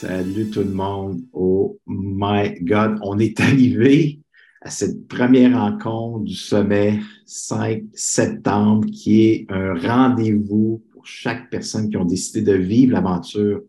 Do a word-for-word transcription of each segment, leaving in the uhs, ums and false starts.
Salut tout le monde. Oh my God, on est arrivé à cette première rencontre du sommet cinq septembre qui est un rendez-vous pour chaque personne qui a décidé de vivre l'aventure,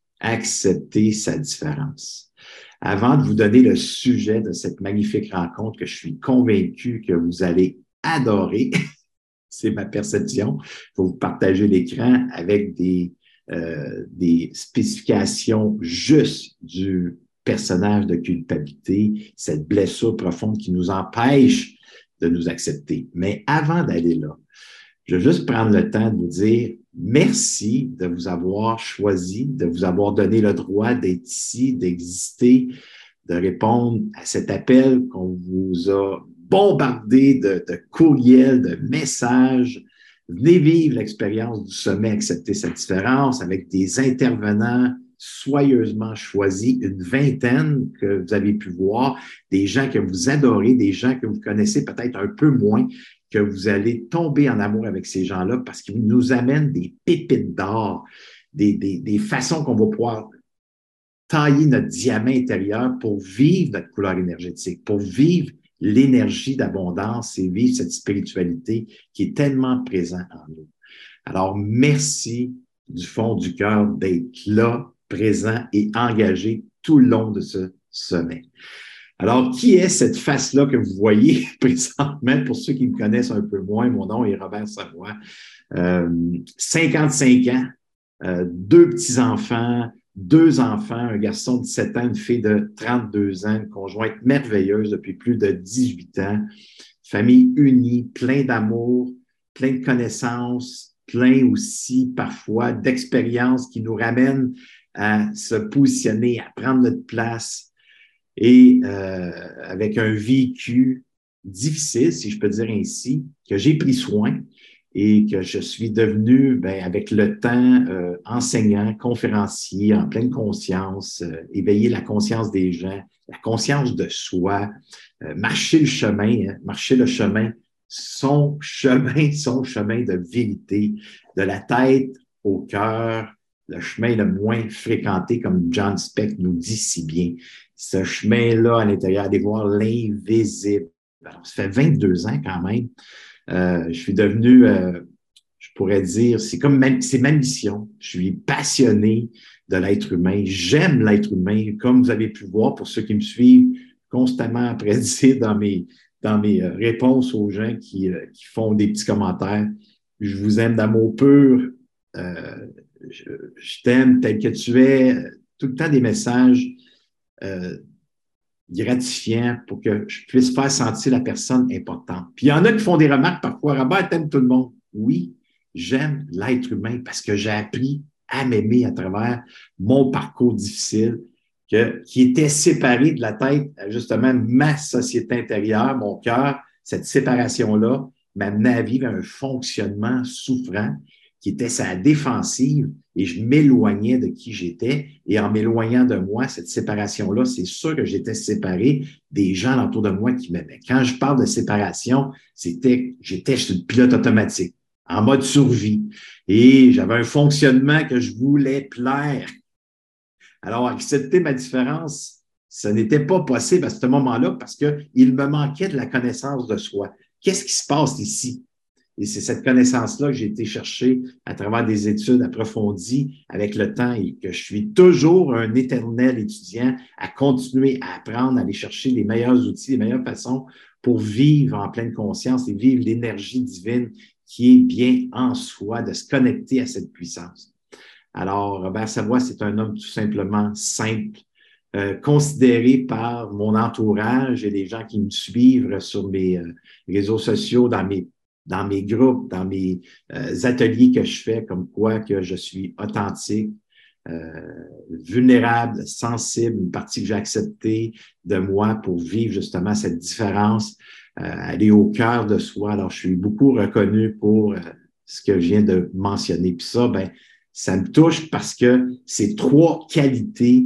accepter sa différence. Avant de vous donner le sujet de cette magnifique rencontre que je suis convaincu que vous allez adorer, c'est ma perception, je vais vous partager l'écran avec des Euh, des spécifications justes du personnage de culpabilité, cette blessure profonde qui nous empêche de nous accepter. Mais avant d'aller là, je veux juste prendre le temps de vous dire merci de vous avoir choisi, de vous avoir donné le droit d'être ici, d'exister, de répondre à cet appel qu'on vous a bombardé de, de courriels, de messages. Venez vivre l'expérience du sommet Accepter sa différence avec des intervenants soigneusement choisis, une vingtaine que vous avez pu voir, des gens que vous adorez, des gens que vous connaissez peut-être un peu moins, que vous allez tomber en amour avec ces gens-là parce qu'ils nous amènent des pépites d'or, des, des, des façons qu'on va pouvoir tailler notre diamant intérieur pour vivre notre couleur énergétique, pour vivre l'énergie d'abondance et vivre cette spiritualité qui est tellement présente en nous. Alors, merci du fond du cœur d'être là, présent et engagé tout le long de ce sommet. Alors, qui est cette face-là que vous voyez présentement? Pour ceux qui me connaissent un peu moins, mon nom est Robert Savoie. Euh, cinquante-cinq ans, euh, deux petits-enfants, deux enfants, un garçon de dix-sept ans, une fille de trente-deux ans, une conjointe merveilleuse depuis plus de dix-huit ans, famille unie, plein d'amour, plein de connaissances, plein aussi parfois d'expériences qui nous ramènent à se positionner, à prendre notre place et euh, avec un vécu difficile, si je peux dire ainsi, que j'ai pris soin et que je suis devenu, ben, avec le temps, euh, enseignant, conférencier, en pleine conscience, euh, éveiller la conscience des gens, la conscience de soi, euh, marcher le chemin, hein, marcher le chemin, son chemin, son chemin de vérité, de la tête au cœur, le chemin le moins fréquenté, comme John Speck nous dit si bien. Ce chemin-là à l'intérieur, aller voir l'invisible. Alors, ça fait vingt-deux ans quand même. Euh, je suis devenu, euh, je pourrais dire, c'est comme même, c'est ma mission. Je suis passionné de l'être humain. J'aime l'être humain, comme vous avez pu voir pour ceux qui me suivent constamment après dire dans mes, dans mes réponses aux gens qui, euh, qui font des petits commentaires. Je vous aime d'amour pur. Euh, je, je t'aime tel que tu es. Tout le temps des messages euh, gratifiant pour que je puisse faire sentir la personne importante. Puis il y en a qui font des remarques parfois. Robert, t'aimes tout le monde. Oui, j'aime l'être humain parce que j'ai appris à m'aimer à travers mon parcours difficile que, qui était séparé de la tête, justement, ma société intérieure, mon cœur. Cette séparation-là m'amenait à vivre un fonctionnement souffrant qui était sa défensive et je m'éloignais de qui j'étais. Et en m'éloignant de moi, cette séparation-là, c'est sûr que j'étais séparé des gens autour de moi qui m'aimaient. Quand je parle de séparation, c'était, j'étais sur le pilote automatique, en mode survie. Et j'avais un fonctionnement que je voulais plaire. Alors, accepter ma différence, ce n'était pas possible à ce moment-là parce qu'il me manquait de la connaissance de soi. Qu'est-ce qui se passe ici? Et c'est cette connaissance-là que j'ai été chercher à travers des études approfondies avec le temps et que je suis toujours un éternel étudiant à continuer à apprendre, à aller chercher les meilleurs outils, les meilleures façons pour vivre en pleine conscience et vivre l'énergie divine qui est bien en soi, de se connecter à cette puissance. Alors, Robert Savoie, c'est un homme tout simplement simple, euh, considéré par mon entourage et les gens qui me suivent sur mes euh, réseaux sociaux, dans mes dans mes groupes, dans mes euh, ateliers que je fais, comme quoi que je suis authentique, euh, vulnérable, sensible, une partie que j'ai acceptée de moi pour vivre justement cette différence, euh, aller au cœur de soi. Alors, je suis beaucoup reconnu pour euh, ce que je viens de mentionner. Puis ça, ben, ça me touche parce que c'est trois qualités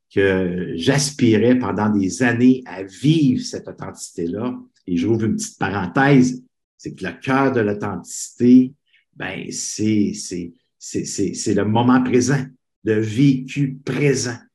que j'aspirais pendant des années à vivre cette authenticité-là. Et je rouvre une petite parenthèse, c'est que le cœur de l'authenticité, ben, c'est, c'est, c'est, c'est, c'est le moment présent, le vécu présent.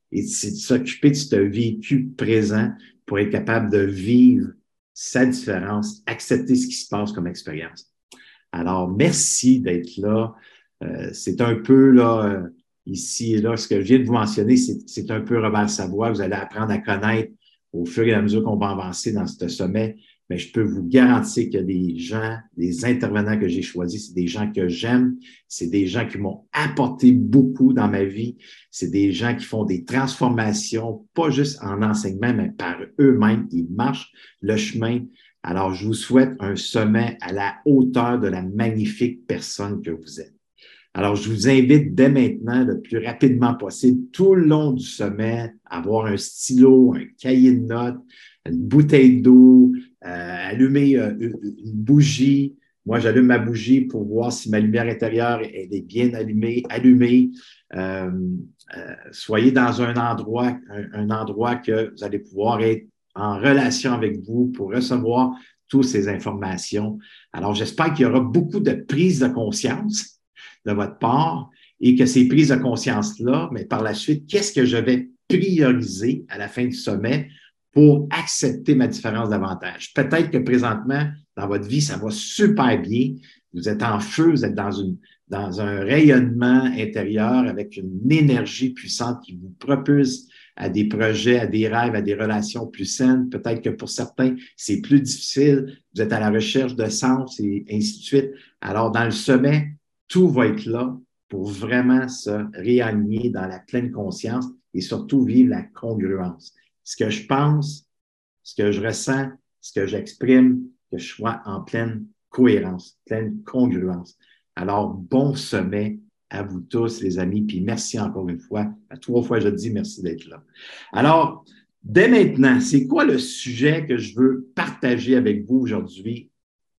et c'est de s'occuper de ce vécu présent pour être capable de vivre sa différence, accepter ce qui se passe comme expérience. Alors, merci d'être là. Euh, c'est un peu là, euh, ici et là, ce que je viens de vous mentionner, c'est un peu Robert Savoie. Vous allez apprendre à connaître au fur et à mesure qu'on va avancer dans ce sommet. Mais je peux vous garantir qu'il y a des gens, des intervenants que j'ai choisis, c'est des gens que j'aime, c'est des gens qui m'ont apporté beaucoup dans ma vie, c'est des gens qui font des transformations, pas juste en enseignement, mais par eux-mêmes, ils marchent le chemin. Alors, je vous souhaite un sommet à la hauteur de la magnifique personne que vous êtes. Alors, je vous invite dès maintenant, le plus rapidement possible, tout le long du sommet, à avoir un stylo, un cahier de notes, une bouteille d'eau, euh, allumer euh, une, une bougie. Moi, j'allume ma bougie pour voir si ma lumière intérieure elle est bien allumée. allumée. Euh, euh, soyez dans un endroit, un, un endroit que vous allez pouvoir être en relation avec vous pour recevoir toutes ces informations. Alors, j'espère qu'il y aura beaucoup de prise de conscience de votre part et que ces prises de conscience-là, mais par la suite, qu'est-ce que je vais prioriser à la fin du sommet pour accepter ma différence davantage? Peut-être que présentement, dans votre vie, ça va super bien. Vous êtes en feu, vous êtes dans, une, dans un rayonnement intérieur avec une énergie puissante qui vous propulse à des projets, à des rêves, à des relations plus saines. Peut-être que pour certains, c'est plus difficile. Vous êtes à la recherche de sens et ainsi de suite. Alors, dans le sommet, tout va être là pour vraiment se réaligner dans la pleine conscience et surtout vivre la congruence. Ce que je pense, ce que je ressens, ce que j'exprime, que je sois en pleine cohérence, pleine congruence. Alors, bon sommet à vous tous, les amis, puis merci encore une fois. À trois fois, je dis merci d'être là. Alors, dès maintenant, c'est quoi le sujet que je veux partager avec vous aujourd'hui?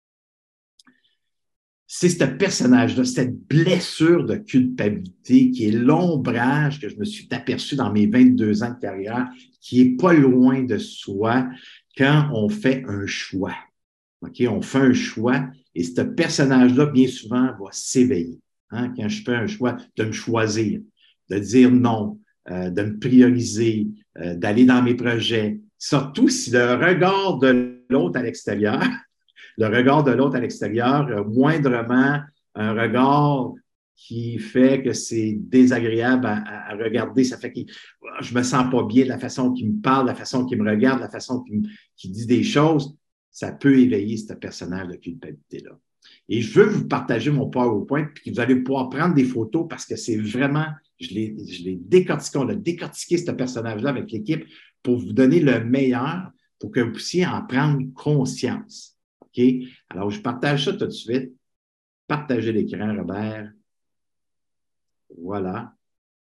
C'est ce personnage-là, cette blessure de culpabilité qui est l'ombrage que je me suis aperçu dans mes vingt-deux ans de carrière, qui est pas loin de soi quand on fait un choix. OK? On fait un choix et ce personnage-là, bien souvent, va s'éveiller. Hein? Quand je fais un choix, de me choisir, de dire non, euh, de me prioriser, euh, d'aller dans mes projets. Surtout si le regard de l'autre à l'extérieur, le regard de l'autre à l'extérieur, euh, moindrement un regard qui fait que c'est désagréable à, à, à regarder. Ça fait que je me sens pas bien de la façon qu'il me parle, la façon qu'il me regarde, la façon qu'il qu'il dit des choses. Ça peut éveiller ce personnage de culpabilité-là. Et je veux vous partager mon PowerPoint, puis vous allez pouvoir prendre des photos parce que c'est vraiment, je l'ai, je l'ai décortiqué, on a décortiqué ce personnage-là avec l'équipe pour vous donner le meilleur, pour que vous puissiez en prendre conscience. OK? Alors, je partage ça tout de suite. Partagez l'écran, Robert. Voilà.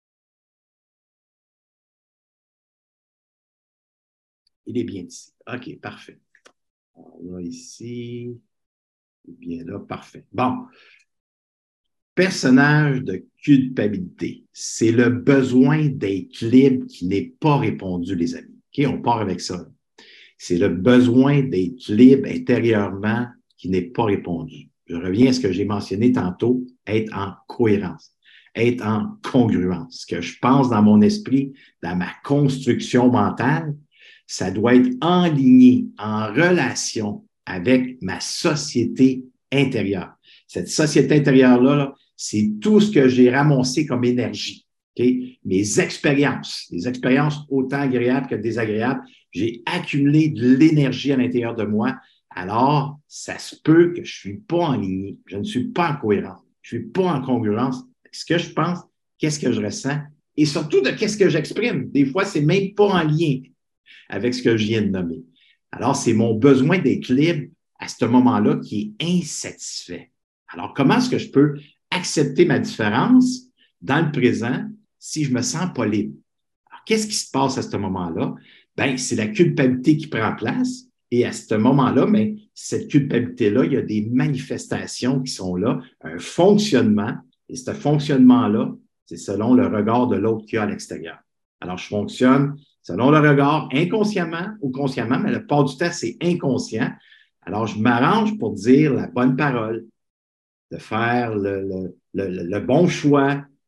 Il est bien ici. OK, parfait. Alors là, ici. Bien là, parfait. Bon. Personnage de culpabilité. C'est le besoin d'être libre qui n'est pas répondu, les amis. OK? On part avec ça. C'est le besoin d'être libre intérieurement qui n'est pas répondu. Je reviens à ce que j'ai mentionné tantôt, être en cohérence, être en congruence. Ce que je pense dans mon esprit, dans ma construction mentale, ça doit être enligné, en relation avec ma société intérieure. Cette société intérieure-là, là, c'est tout ce que j'ai ramassé comme énergie. Okay? Mes expériences, des expériences autant agréables que désagréables, j'ai accumulé de l'énergie à l'intérieur de moi. Alors, ça se peut que je ne suis pas en ligne, je ne suis pas en cohérence, je ne suis pas en congruence avec ce que je pense, qu'est-ce que je ressens et surtout de qu'est-ce que j'exprime. Des fois, ce n'est même pas en lien avec ce que je viens de nommer. Alors, c'est mon besoin d'être libre à ce moment-là qui est insatisfait. Alors, comment est-ce que je peux accepter ma différence dans le présent si je ne me sens pas libre? Alors, qu'est-ce qui se passe à ce moment-là? Bien, c'est la culpabilité qui prend place. Et à ce moment-là, bien, cette culpabilité-là, il y a des manifestations qui sont là, un fonctionnement. Et ce fonctionnement-là, c'est selon le regard de l'autre qu'il y a à l'extérieur. Alors, je fonctionne selon le regard inconsciemment ou consciemment, mais la plupart du temps, c'est inconscient. Alors, je m'arrange pour dire la bonne parole, de faire le, le, le, le bon choix,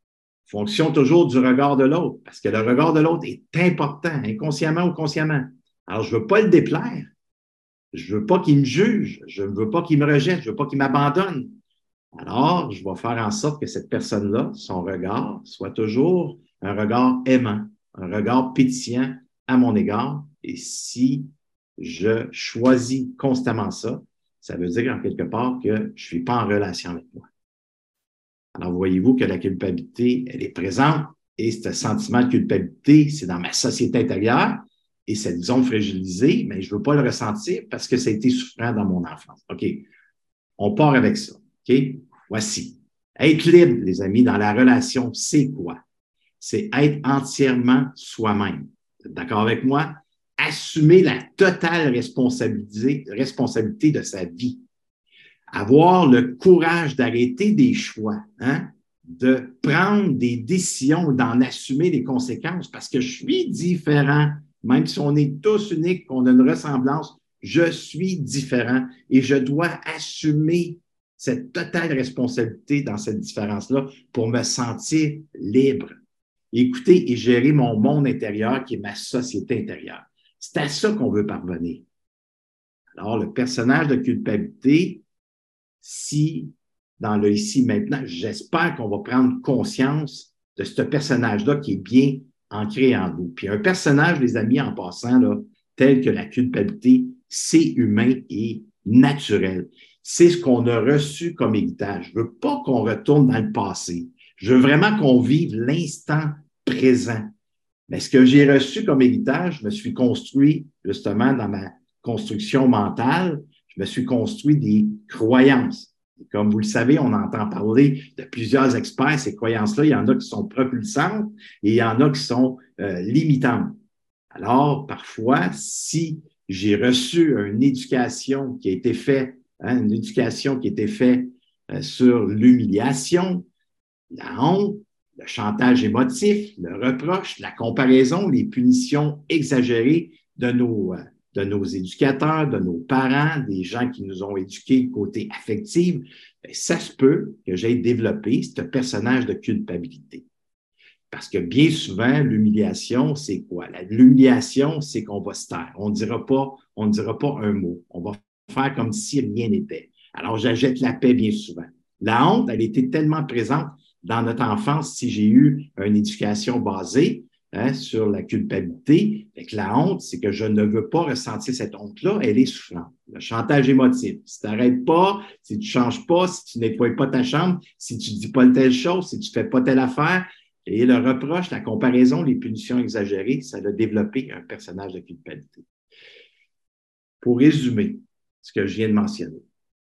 fonction toujours du regard de l'autre, parce que le regard de l'autre est important, inconsciemment ou consciemment. Alors, je ne veux pas le déplaire. Je ne veux pas qu'il me juge. Je ne veux pas qu'il me rejette. Je ne veux pas qu'il m'abandonne. Alors, je vais faire en sorte que cette personne-là, son regard, soit toujours un regard aimant, un regard pétillant à mon égard. Et si je choisis constamment ça, ça veut dire en quelque part que je ne suis pas en relation avec moi. Alors, voyez-vous que la culpabilité, elle est présente et ce sentiment de culpabilité, c'est dans ma société intérieure et cette zone fragilisée, mais je ne veux pas le ressentir parce que ça a été souffrant dans mon enfance. OK, on part avec ça. OK, voici. Être libre, les amis, dans la relation, c'est quoi? C'est être entièrement soi-même. Vous êtes d'accord avec moi? Assumer la totale responsabilité, responsabilité de sa vie. Avoir le courage d'arrêter des choix, hein? De prendre des décisions, d'en assumer les conséquences, parce que je suis différent, même si on est tous uniques, qu'on a une ressemblance, je suis différent et je dois assumer cette totale responsabilité dans cette différence-là pour me sentir libre. Écouter et gérer mon monde intérieur qui est ma société intérieure. C'est à ça qu'on veut parvenir. Alors, le personnage de culpabilité, si dans le ici maintenant, j'espère qu'on va prendre conscience de ce personnage-là qui est bien ancré en nous. Puis un personnage, les amis, en passant, là, tel que la culpabilité, c'est humain et naturel. C'est ce qu'on a reçu comme héritage. Je veux pas qu'on retourne dans le passé. Je veux vraiment qu'on vive l'instant présent. Mais ce que j'ai reçu comme héritage, je me suis construit justement dans ma construction mentale, je me suis construit des croyances. Et comme vous le savez, on entend parler de plusieurs experts, ces croyances-là, il y en a qui sont propulsantes et il y en a qui sont euh, limitantes. Alors, parfois, si j'ai reçu une éducation qui a été faite, hein, une éducation qui a été faite euh, sur l'humiliation, la honte, le chantage émotif, le reproche, la comparaison, les punitions exagérées de nos, de nos éducateurs, de nos parents, des gens qui nous ont éduqués côté affectif, ça se peut que j'aie développé ce personnage de culpabilité. Parce que bien souvent, l'humiliation, c'est quoi? L'humiliation, c'est qu'on va se taire. On ne dira pas, on ne dira pas un mot. On va faire comme si rien n'était. Alors, j'achète la paix bien souvent. La honte, elle était tellement présente dans notre enfance, si j'ai eu une éducation basée hein, sur la culpabilité, avec la honte, c'est que je ne veux pas ressentir cette honte-là, elle est souffrante. Le chantage émotif, si tu n'arrêtes pas, si tu ne changes pas, si tu ne nettoies pas ta chambre, si tu ne dis pas telle chose, si tu ne fais pas telle affaire, et le reproche, la comparaison, les punitions exagérées, ça a développé un personnage de culpabilité. Pour résumer ce que je viens de mentionner,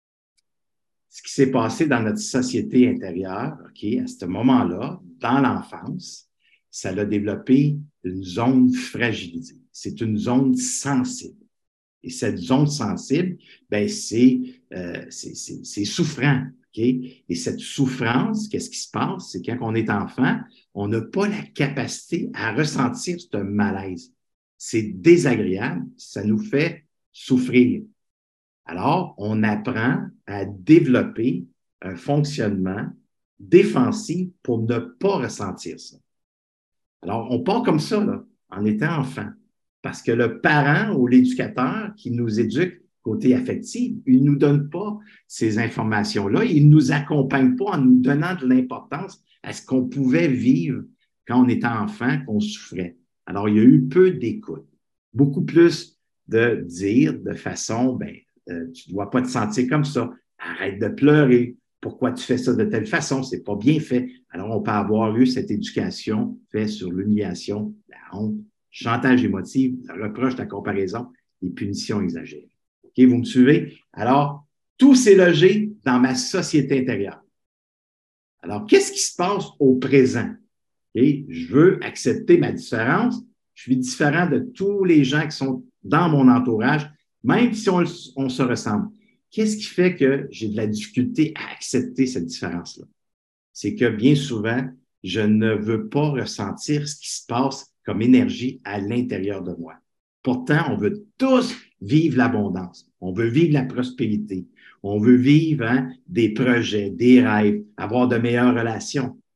ce qui s'est passé dans notre société intérieure, OK, à ce moment-là, dans l'enfance, ça a développé une zone fragilisée. C'est une zone sensible. Et cette zone sensible, ben, c'est, euh, c'est, c'est, c'est souffrant. Okay? Et cette souffrance, qu'est-ce qui se passe? C'est quand on est enfant, on n'a pas la capacité à ressentir ce malaise. C'est désagréable, ça nous fait souffrir. Alors, on apprend à développer un fonctionnement défensif pour ne pas ressentir ça. Alors, on part comme ça, là, en étant enfant. Parce que le parent ou l'éducateur qui nous éduque côté affectif, il ne nous donne pas ces informations-là. Il ne nous accompagne pas en nous donnant de l'importance à ce qu'on pouvait vivre quand on était enfant, qu'on souffrait. Alors, il y a eu peu d'écoute. Beaucoup plus de dire de façon, ben, euh, tu ne dois pas te sentir comme ça. Arrête de pleurer. Pourquoi tu fais ça de telle façon? C'est pas bien fait. Alors, on peut avoir eu cette éducation faite sur l'humiliation, la honte, chantage émotif, le reproche, la comparaison, les punitions exagérées. OK, vous me suivez? Alors, tout s'est logé dans ma société intérieure. Alors, qu'est-ce qui se passe au présent? Okay? Je veux accepter ma différence. Je suis différent de tous les gens qui sont dans mon entourage, même si on, on se ressemble. Qu'est-ce qui fait que j'ai de la difficulté à accepter cette différence-là? C'est que bien souvent, je ne veux pas ressentir ce qui se passe comme énergie à l'intérieur de moi. Pourtant, on veut tous vivre l'abondance. On veut vivre la prospérité. On veut vivre hein, des projets, des rêves, avoir de meilleures relations.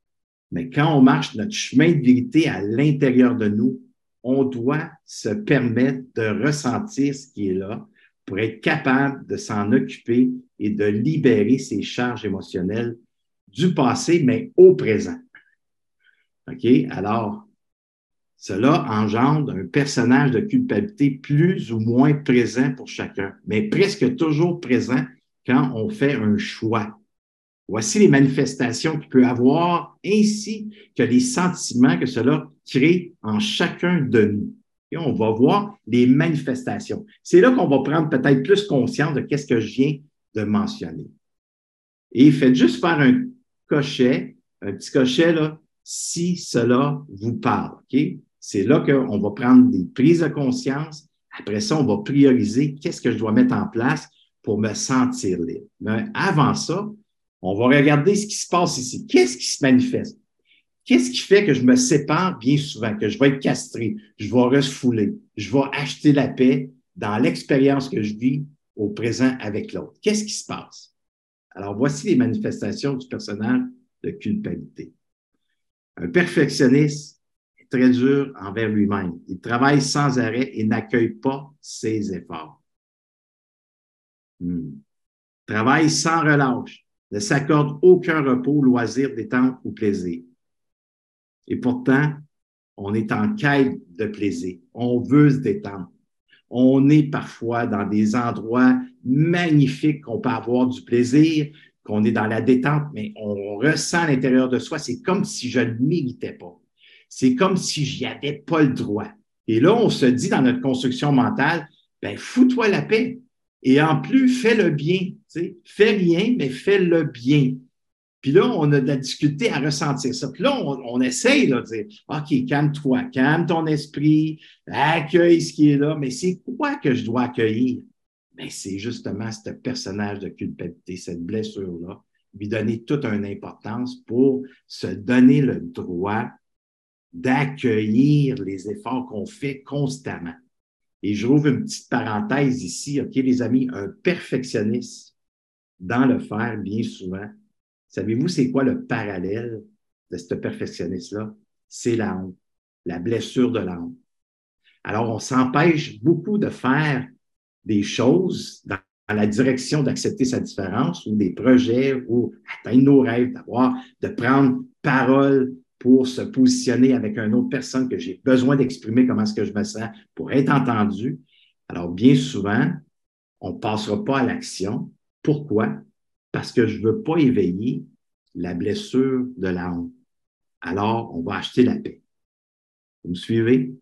Mais quand on marche notre chemin de vérité à l'intérieur de nous, on doit se permettre de ressentir ce qui est là pour être capable de s'en occuper et de libérer ces charges émotionnelles du passé, mais au présent. OK? Alors, cela engendre un personnage de culpabilité plus ou moins présent pour chacun, mais presque toujours présent quand on fait un choix. Voici les manifestations qu'il peut avoir, ainsi que les sentiments que cela crée en chacun de nous. Et on va voir les manifestations. C'est là qu'on va prendre peut-être plus conscience de qu'est-ce que je viens de mentionner. Et faites juste faire un cochet, un petit cochet, là, si cela vous parle. OK? C'est là qu'on va prendre des prises de conscience. Après ça, on va prioriser qu'est-ce que je dois mettre en place pour me sentir libre. Mais avant ça, on va regarder ce qui se passe ici. Qu'est-ce qui se manifeste? Qu'est-ce qui fait que je me sépare bien souvent, que je vais être castré, je vais refouler, je vais acheter la paix dans l'expérience que je vis au présent avec l'autre? Qu'est-ce qui se passe? Alors, voici les manifestations du personnage de culpabilité. Un perfectionniste est très dur envers lui-même. Il travaille sans arrêt et n'accueille pas ses efforts. Hmm. Travaille sans relâche, ne s'accorde aucun repos, loisir, détente ou plaisir. Et pourtant, on est en quête de plaisir. On veut se détendre. On est parfois dans des endroits magnifiques qu'on peut avoir du plaisir, qu'on est dans la détente, mais on ressent à l'intérieur de soi, c'est comme si je ne le méritais pas. C'est comme si j'y avais pas le droit. Et là, on se dit dans notre construction mentale, ben, fous-toi la paix. Et en plus, fais le bien. Tu sais. Fais rien, mais fais le bien. Puis là, on a de la difficulté à ressentir ça. Puis là, on, on essaye là, de dire, OK, calme-toi, calme ton esprit, accueille ce qui est là. Mais c'est quoi que je dois accueillir? Bien, c'est justement ce personnage de culpabilité, cette blessure-là, lui donner toute une importance pour se donner le droit d'accueillir les efforts qu'on fait constamment. Et je rouvre une petite parenthèse ici, OK, les amis, un perfectionniste dans le faire bien souvent. Savez-vous, c'est quoi le parallèle de ce perfectionniste-là? C'est la honte, la blessure de la honte. Alors, on s'empêche beaucoup de faire des choses dans la direction d'accepter sa différence ou des projets ou atteindre nos rêves, d'avoir, de prendre parole pour se positionner avec une autre personne que j'ai besoin d'exprimer comment est-ce que je me sens pour être entendu. Alors, bien souvent, on ne passera pas à l'action. Pourquoi? Parce que je ne veux pas éveiller la blessure de la honte. Alors, on va acheter la paix. Vous me suivez?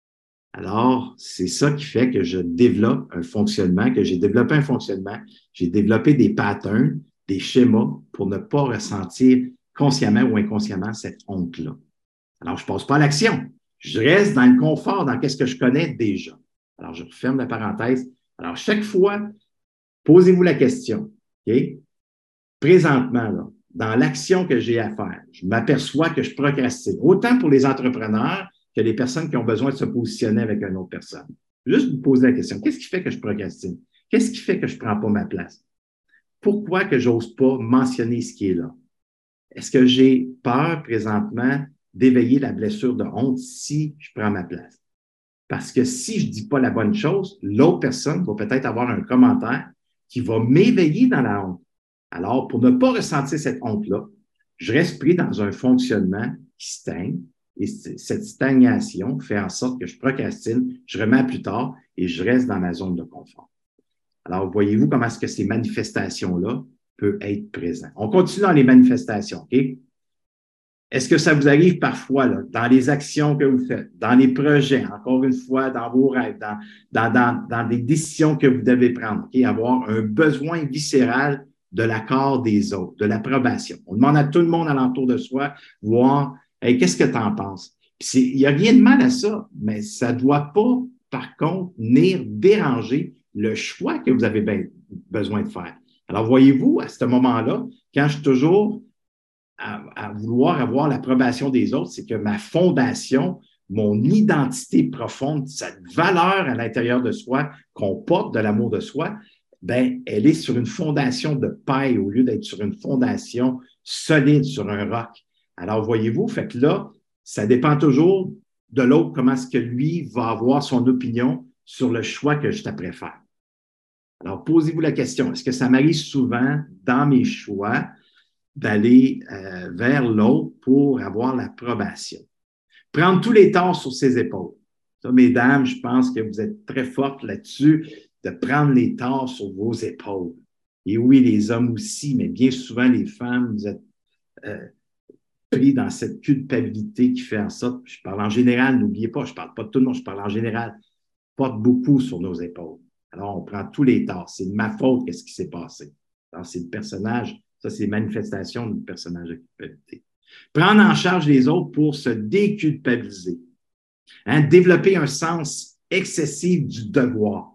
Alors, c'est ça qui fait que je développe un fonctionnement, que j'ai développé un fonctionnement, j'ai développé des patterns, des schémas pour ne pas ressentir consciemment ou inconsciemment cette honte-là. Alors, je ne passe pas à l'action. Je reste dans le confort, dans ce que je connais déjà. Alors, je referme la parenthèse. Alors, chaque fois, posez-vous la question, OK? Présentement, là, dans l'action que j'ai à faire, je m'aperçois que je procrastine. Autant pour les entrepreneurs que les personnes qui ont besoin de se positionner avec une autre personne. Juste vous poser la question, qu'est-ce qui fait que je procrastine? Qu'est-ce qui fait que je ne prends pas ma place? Pourquoi que je n'ose pas mentionner ce qui est là? Est-ce que j'ai peur présentement d'éveiller la blessure de honte si je prends ma place? Parce que si je ne dis pas la bonne chose, l'autre personne va peut-être avoir un commentaire qui va m'éveiller dans la honte. Alors, pour ne pas ressentir cette honte-là, je reste pris dans un fonctionnement qui stagne. Et cette stagnation fait en sorte que je procrastine, je remets à plus tard et je reste dans ma zone de confort. Alors, voyez-vous comment est-ce que ces manifestations-là peuvent être présentes. On continue dans les manifestations, OK? Est-ce que ça vous arrive parfois, là, dans les actions que vous faites, dans les projets, encore une fois, dans vos rêves, dans, dans, dans, dans des décisions que vous devez prendre, OK? Avoir un besoin viscéral de l'accord des autres, de l'approbation. On demande à tout le monde alentour de soi, voir, hey, qu'est-ce que tu en penses? Il n'y a rien de mal à ça, mais ça ne doit pas, par contre, venir déranger le choix que vous avez be- besoin de faire. Alors, voyez-vous, à ce moment-là, quand je suis toujours à, à vouloir avoir l'approbation des autres, c'est que ma fondation, mon identité profonde, cette valeur à l'intérieur de soi qu'on porte de l'amour de soi, ben, elle est sur une fondation de paille au lieu d'être sur une fondation solide, sur un roc. Alors, voyez-vous, fait que là, ça dépend toujours de l'autre, comment est-ce que lui va avoir son opinion sur le choix que je t'apprête faire. Alors, posez-vous la question, est-ce que ça m'arrive souvent dans mes choix d'aller euh, vers l'autre pour avoir l'approbation? Prendre tous les torts sur ses épaules. Ça, mesdames, je pense que vous êtes très fortes là-dessus, de prendre les torts sur vos épaules. Et oui, les hommes aussi, mais bien souvent, les femmes, vous êtes euh, pris dans cette culpabilité qui fait en sorte, je parle en général, n'oubliez pas, je ne parle pas de tout le monde, je parle en général, porte beaucoup sur nos épaules. Alors, on prend tous les torts. C'est de ma faute, qu'est-ce qui s'est passé. Alors, c'est le personnage, ça, c'est manifestation du personnage de culpabilité. Prendre en charge les autres pour se déculpabiliser. Hein? Développer un sens excessif du devoir.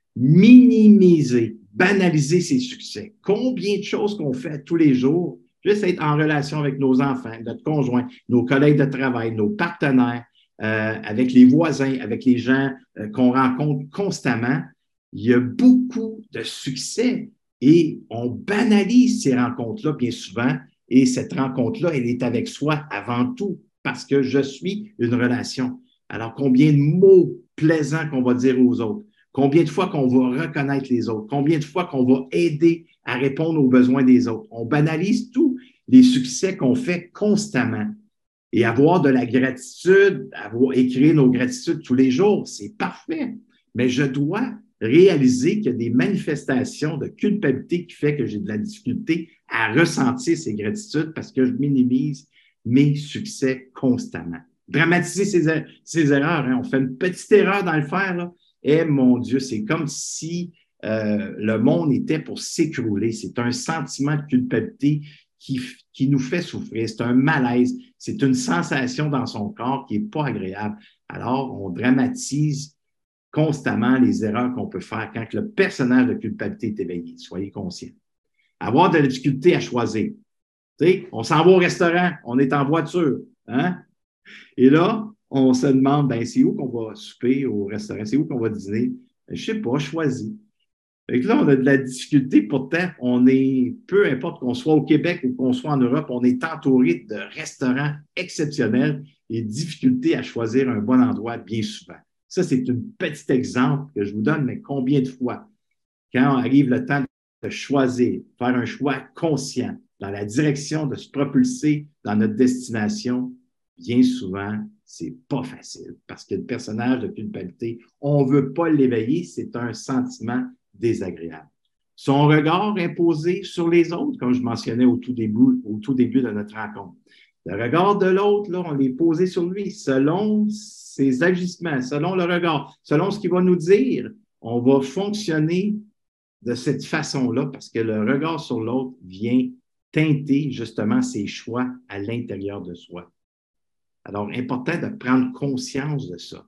Minimiser, banaliser ses succès. Combien de choses qu'on fait tous les jours, juste être en relation avec nos enfants, notre conjoint, nos collègues de travail, nos partenaires, euh, avec les voisins, avec les gens euh, qu'on rencontre constamment. Il y a beaucoup de succès et on banalise ces rencontres-là bien souvent. Et cette rencontre-là, elle est avec soi avant tout parce que je suis une relation. Alors, combien de mots plaisants qu'on va dire aux autres? Combien de fois qu'on va reconnaître les autres? Combien de fois qu'on va aider à répondre aux besoins des autres? On banalise tous les succès qu'on fait constamment. Et avoir de la gratitude, avoir écrire nos gratitudes tous les jours, c'est parfait. Mais je dois réaliser qu'il y a des manifestations de culpabilité qui fait que j'ai de la difficulté à ressentir ces gratitudes parce que je minimise mes succès constamment. Dramatiser ces, er ces erreurs, hein. On fait une petite erreur dans le faire, là. Eh mon Dieu, c'est comme si euh, le monde était pour s'écrouler. C'est un sentiment de culpabilité qui, qui nous fait souffrir. C'est un malaise. C'est une sensation dans son corps qui n'est pas agréable. Alors, on dramatise constamment les erreurs qu'on peut faire quand le personnage de culpabilité est éveillé. Soyez conscients. Avoir de la difficulté à choisir. Tu sais, on s'en va au restaurant, on est en voiture, hein? Et là, on se demande, ben, c'est où qu'on va souper au restaurant? C'est où qu'on va dîner? Ben, je ne sais pas, choisis. Et là, on a de la difficulté. Pourtant, on est, peu importe qu'on soit au Québec ou qu'on soit en Europe, on est entouré de restaurants exceptionnels et difficulté à choisir un bon endroit bien souvent. Ça, c'est un petit exemple que je vous donne, mais combien de fois, quand arrive le temps de choisir, faire un choix conscient dans la direction de se propulser dans notre destination, bien souvent, c'est pas facile parce que le personnage de culpabilité, on ne veut pas l'éveiller, c'est un sentiment désagréable. Son regard imposé sur les autres, comme je mentionnais au tout début, au tout début de notre rencontre. Le regard de l'autre, là, on l'est posé sur lui selon ses agissements, selon le regard, selon ce qu'il va nous dire. On va fonctionner de cette façon-là parce que le regard sur l'autre vient teinter justement ses choix à l'intérieur de soi. Alors, important de prendre conscience de ça.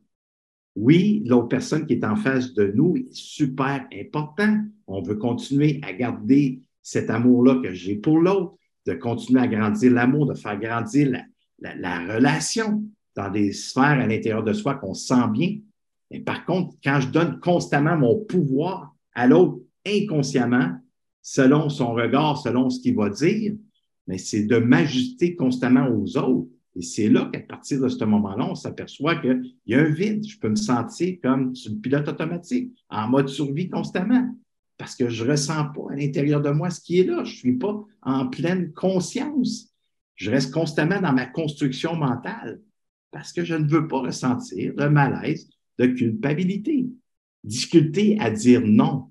Oui, l'autre personne qui est en face de nous est super important. On veut continuer à garder cet amour-là que j'ai pour l'autre, de continuer à grandir l'amour, de faire grandir la, la, la relation dans des sphères à l'intérieur de soi qu'on sent bien. Mais par contre, quand je donne constamment mon pouvoir à l'autre inconsciemment, selon son regard, selon ce qu'il va dire, mais c'est de m'ajuster constamment aux autres. Et c'est là qu'à partir de ce moment-là, on s'aperçoit qu'il y a un vide. Je peux me sentir comme sur le pilote automatique, en mode survie constamment, parce que je ne ressens pas à l'intérieur de moi ce qui est là. Je ne suis pas en pleine conscience. Je reste constamment dans ma construction mentale parce que je ne veux pas ressentir de malaise, de culpabilité. Difficulté à dire non.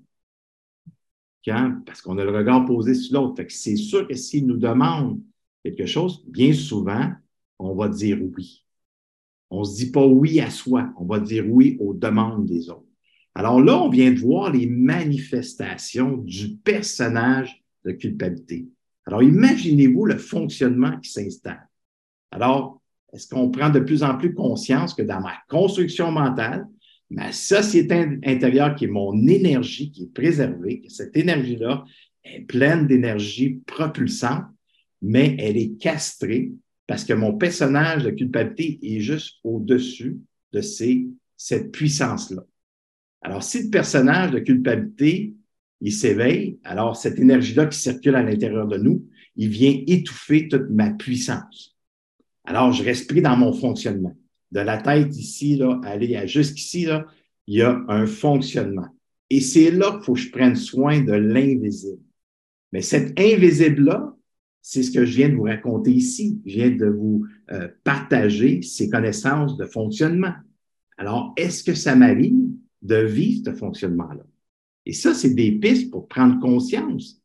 Quand, parce qu'on a le regard posé sur l'autre. C'est sûr que s'il nous demande quelque chose, bien souvent, on va dire oui. On ne se dit pas oui à soi, on va dire oui aux demandes des autres. Alors là, on vient de voir les manifestations du personnage de culpabilité. Alors, imaginez-vous le fonctionnement qui s'installe. Alors, est-ce qu'on prend de plus en plus conscience que dans ma construction mentale, ma société intérieure, qui est mon énergie, qui est préservée, que cette énergie-là est pleine d'énergie propulsante, mais elle est castrée parce que mon personnage de culpabilité est juste au-dessus de ces, cette puissance-là. Alors, si le personnage de culpabilité, il s'éveille, alors cette énergie-là qui circule à l'intérieur de nous, il vient étouffer toute ma puissance. Alors, je reste pris dans mon fonctionnement. De la tête ici, là, aller à jusqu'ici, là, il y a un fonctionnement. Et c'est là qu'il faut que je prenne soin de l'invisible. Mais cet invisible-là, c'est ce que je viens de vous raconter ici. Je viens de vous euh, partager ces connaissances de fonctionnement. Alors, est-ce que ça m'arrive de vivre ce fonctionnement-là? Et ça, c'est des pistes pour prendre conscience.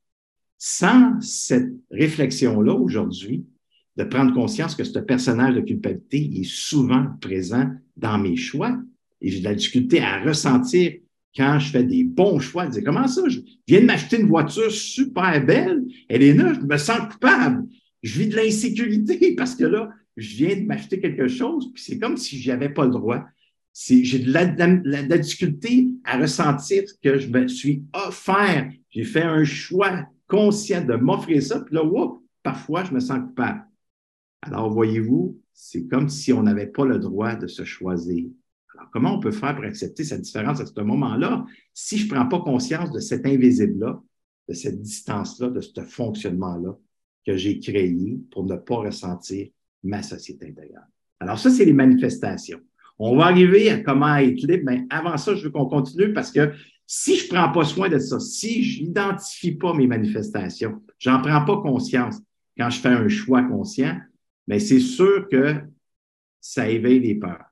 Sans cette réflexion-là aujourd'hui, de prendre conscience que ce personnage de culpabilité est souvent présent dans mes choix et j'ai de la difficulté à ressentir quand je fais des bons choix. Je dis, comment ça? Je viens de m'acheter une voiture super belle, elle est neuve, je me sens coupable. Je vis de l'insécurité parce que là, je viens de m'acheter quelque chose, puis c'est comme si je n'avais pas le droit. J'ai de la, de, la, de la difficulté à ressentir que je me suis offert, j'ai fait un choix conscient de m'offrir ça, puis là, whoop, parfois, je me sens coupable. Alors, voyez-vous, c'est comme si on n'avait pas le droit de se choisir. Alors, comment on peut faire pour accepter cette différence à ce moment-là si je ne prends pas conscience de cet invisible-là, de cette distance-là, de ce fonctionnement-là que j'ai créé pour ne pas ressentir ma société intérieure? Alors, ça, c'est les manifestations. On va arriver à comment être libre, mais avant ça, je veux qu'on continue parce que si je ne prends pas soin de ça, si je n'identifie pas mes manifestations, je n'en prends pas conscience quand je fais un choix conscient, mais c'est sûr que ça éveille les peurs.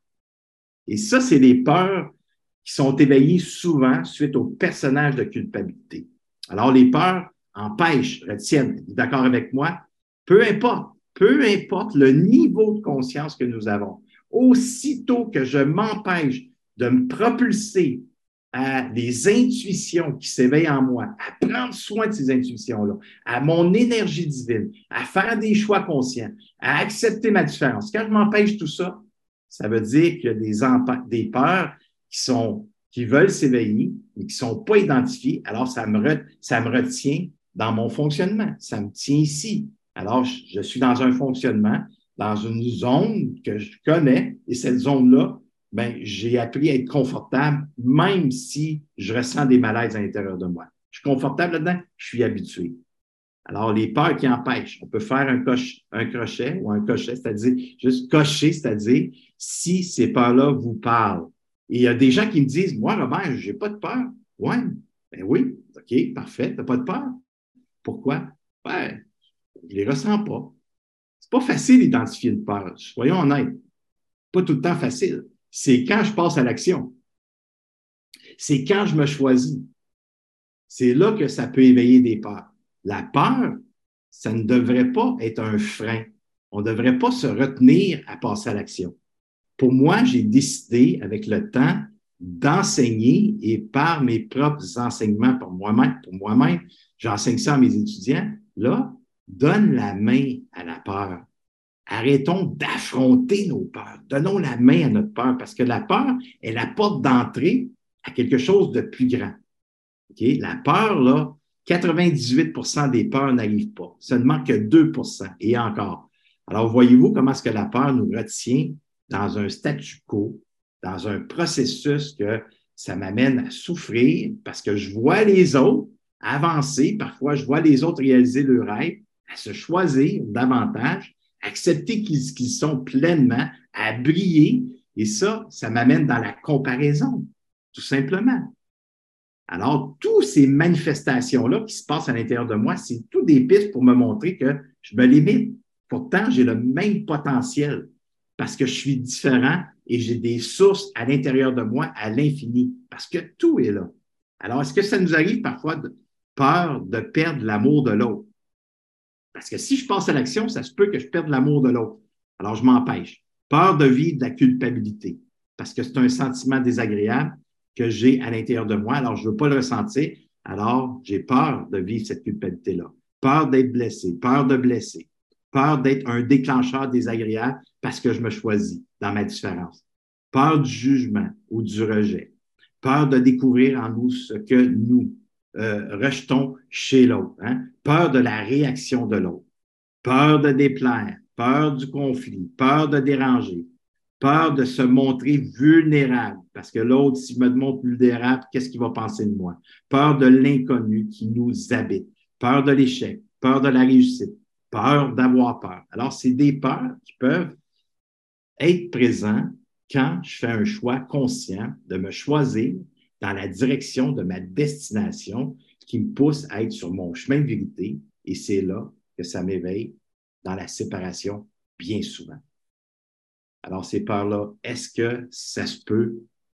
Et ça, c'est les peurs qui sont éveillées souvent suite au personnage de culpabilité. Alors, les peurs empêchent, retiennent, d'accord avec moi, peu importe, peu importe le niveau de conscience que nous avons, aussitôt que je m'empêche de me propulser à des intuitions qui s'éveillent en moi, à prendre soin de ces intuitions-là, à mon énergie divine, à faire des choix conscients, à accepter ma différence. Quand je m'empêche tout ça, ça veut dire qu'il y a des, des peurs qui sont, qui veulent s'éveiller, mais qui ne sont pas identifiées. Alors, ça me, re, ça me retient dans mon fonctionnement. Ça me tient ici. Alors, je, je suis dans un fonctionnement, dans une zone que je connais, et cette zone-là, ben, j'ai appris à être confortable, même si je ressens des malaises à l'intérieur de moi. Je suis confortable là-dedans, je suis habitué. Alors, les peurs qui empêchent, on peut faire un, coche, un crochet ou un cochet, c'est-à-dire juste cocher, c'est-à-dire si ces peurs-là vous parlent. Et il y a des gens qui me disent, moi, Robert, j'ai pas de peur. Ouais, ben oui, OK, parfait, t'as pas de peur. Pourquoi? Ben, je les ressens pas. C'est pas facile d'identifier une peur, soyons honnêtes. Pas tout le temps facile. C'est quand je passe à l'action. C'est quand je me choisis. C'est là que ça peut éveiller des peurs. La peur, ça ne devrait pas être un frein. On ne devrait pas se retenir à passer à l'action. Pour moi, j'ai décidé avec le temps d'enseigner et par mes propres enseignements pour moi-même, pour moi-même, j'enseigne ça à mes étudiants. Là, donne la main à la peur. Arrêtons d'affronter nos peurs. Donnons la main à notre peur parce que la peur est la porte d'entrée à quelque chose de plus grand. Okay? La peur, là, quatre-vingt-dix-huit pour cent des peurs n'arrivent pas. Seulement que deux pour cent et encore. Alors, voyez-vous comment est-ce que la peur nous retient dans un statu quo, dans un processus que ça m'amène à souffrir parce que je vois les autres avancer. Parfois, je vois les autres réaliser leurs rêves, à se choisir davantage, accepter qu'ils, qu'ils sont pleinement, à briller. Et ça, ça m'amène dans la comparaison, tout simplement. Alors, toutes ces manifestations-là qui se passent à l'intérieur de moi, c'est tout des pistes pour me montrer que je me limite. Pourtant, j'ai le même potentiel parce que je suis différent et j'ai des sources à l'intérieur de moi à l'infini parce que tout est là. Alors, est-ce que ça nous arrive parfois de peur de perdre l'amour de l'autre? Parce que si je passe à l'action, ça se peut que je perde l'amour de l'autre. Alors, je m'empêche. Peur de vivre de la culpabilité parce que c'est un sentiment désagréable que j'ai à l'intérieur de moi. Alors, je ne veux pas le ressentir. Alors, j'ai peur de vivre cette culpabilité-là. Peur d'être blessé, peur de blesser, peur d'être un déclencheur désagréable parce que je me choisis dans ma différence. Peur du jugement ou du rejet. Peur de découvrir en nous ce que nous euh, rejetons chez l'autre. Hein? Peur de la réaction de l'autre. Peur de déplaire, peur du conflit, peur de déranger, peur de se montrer vulnérable, parce que l'autre, s'il me montre vulnérable, qu'est-ce qu'il va penser de moi? Peur de l'inconnu qui nous habite, peur de l'échec, peur de la réussite, peur d'avoir peur. Alors, c'est des peurs qui peuvent être présent quand je fais un choix conscient de me choisir dans la direction de ma destination qui me pousse à être sur mon chemin de vérité. Et c'est là que ça m'éveille dans la séparation bien souvent. Alors, ces peurs-là, est-ce que ça se peut